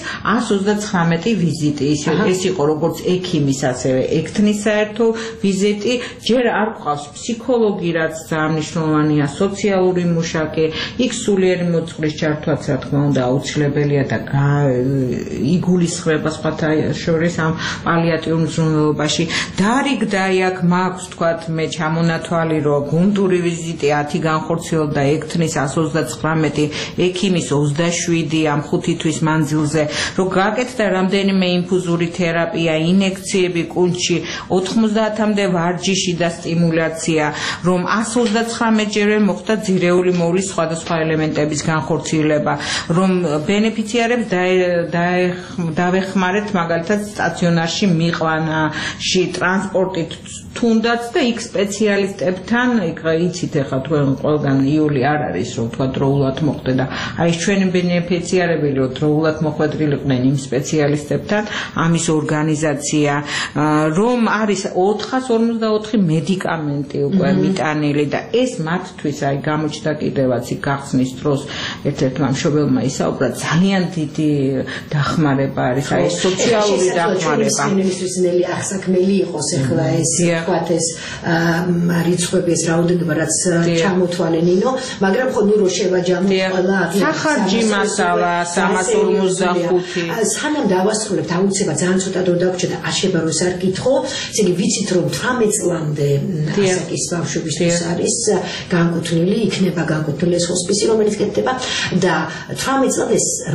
139 ვიზიტი ეს იყო როგორც ექიმის ასევე ექთნის საერთო ვიზიტი ჯერ არ გვყავს ფსიქოლოგი რაც ძალიან მნიშვნელოვანია სოციალური მუშაკი იქ სულიერი მოძღვრის ჩართვაც რა თქმა უნდა აუცილებელია და იგულისხმება სხვათა შორის ამ პალიატიურ მზრუნველობაში დარიგდა აქ მაქვს თქვათ მე ჩამონათვალი რომ გუნდური ვიზიტი 10 განხორციელდა ექთნის 139 ექიმის 27 ამ 5 თვის მანძილზე რომ გაკეთდა რამდენიმე ინფუზური თერაპია ინექციები კუნჩი 90-მდე ვარჯიში და სტიმულაცია რომ 139 ჯერე მოხდა ძირეული მოვლის სხვადასხვა ელემენტების განხორციელება რომ ბენეფიციარებს დავეხმარეთ მაგალითად სტაციონარში მიყვანაში, ტრანსპორტით თუნდაც და იქ სპეციალისტებთან, იცით ახლა თქვენ ყველგან იული არ არის, რომ თქვა დროულად მოხდე და აი ჩვენი ბენეფიციარები რომ დროულად მოხვედრილიყვნენ იმ სპეციალისტებთან, ამის ორგანიზაცია, რომ არის 454 მედიკამენტი უკვე მიტანილი და ეს მათთვის აი გამოჩნდა კიდევაც იქ გახსნის დროს ერთ-ერთმა მშობელმა ისაუბრა ძალიან დიდი დახმარება არის, აი სოციალური დახმარება. ministris ნელი აღსაქმელი იყოს ახლა ეს ვთქვათ ეს რიცხვები ეს რაოდენობა რაც ჩამოთვალე ნინო, მაგრამ ხო ნუ რო შევაჯამოთ სახარჯი მასალა 345 სანამ დავასრულებთ აუცილებლად ძალიან ცოტა დრო დაგვრჩა და აშება რო ეს არ გითხო, ესე იგი ვიცით რომ 18 წლამდე ასაკის ბავშვებისთვის არის განკუთვნილი, იქნება განკუთვნილი ეს ჰოსპისი რომელიც კეთდება და 18 წლამდე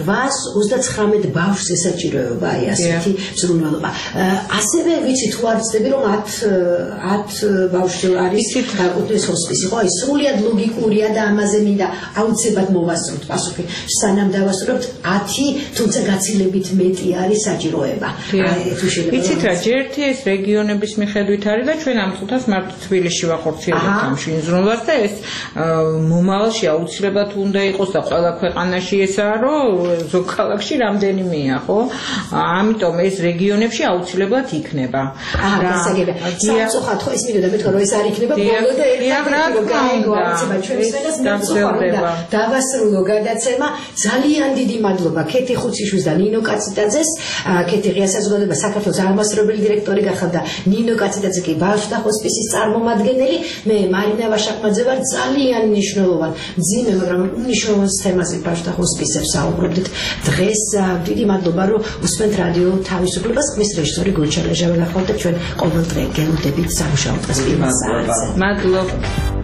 839 ბავშვს ესაჭიროება აი ასეთი ზრუნველობა. ასევე ვიცით თუ არ ვცდები რომ 10 ბავშვი არის განკუთვნილი ჰოსპისი. ხო, ის სრულიად ლოგიკურია და ამაზე მინდა აუცილებლად მოვასწროთ პასუხი. სანამ დავასრულებთ 10, თუმცა გაცილებით მეტი არის საჭიროება. ვიცით რა, ჯერთი ეს რეგიონების მიხედვით არის და ჩვენ ამ წუთას მარტო თბილისში ვახორციელებთ ამ შინზრუნვას და ეს მომავალში აუცილებლად უნდა იყოს და ყველა ქვეყანაში ესაა, რომ ზოგ ქალაქში რამდენიმეა, ხო? ამიტომ ეს რეგიონებში აუცილებლად იქნება. სამწუხაროდ ხო ის მინდოდა მეთქვა რომ ეს არ იქნება ბოლო და ერთად გაიგოა ჩვენს და დავასრულო გადაცემა. ძალიან დიდი მადლობა ქეთი ხუციშვილს და ნინო კაციტაძეს. ქეთი ღია საზოგადოება საქართველოს აღმასრულებელი დირექტორი გახდა და ნინო კაციტაძე კი ბავშვთა ჰოსპისის წარმომადგენელი. მე მარინა ვაშაკმაძე ვარ, ძალიან მნიშვნელოვან ძიმე მაგრამ უნიშნულოვან თემაზე ბავშვთა ჰოსპისებს საუბრობდით დღეს. დიდი მადლობა რომ უსმენთ რადიო თავისუფლებას. ხმის რეჟისორი გულჩა ლეჟაველა ხალხი და ჩვენ ყოველდღე გელოდებით სამუშაო დღეს პირველ საათზე. მადლობა.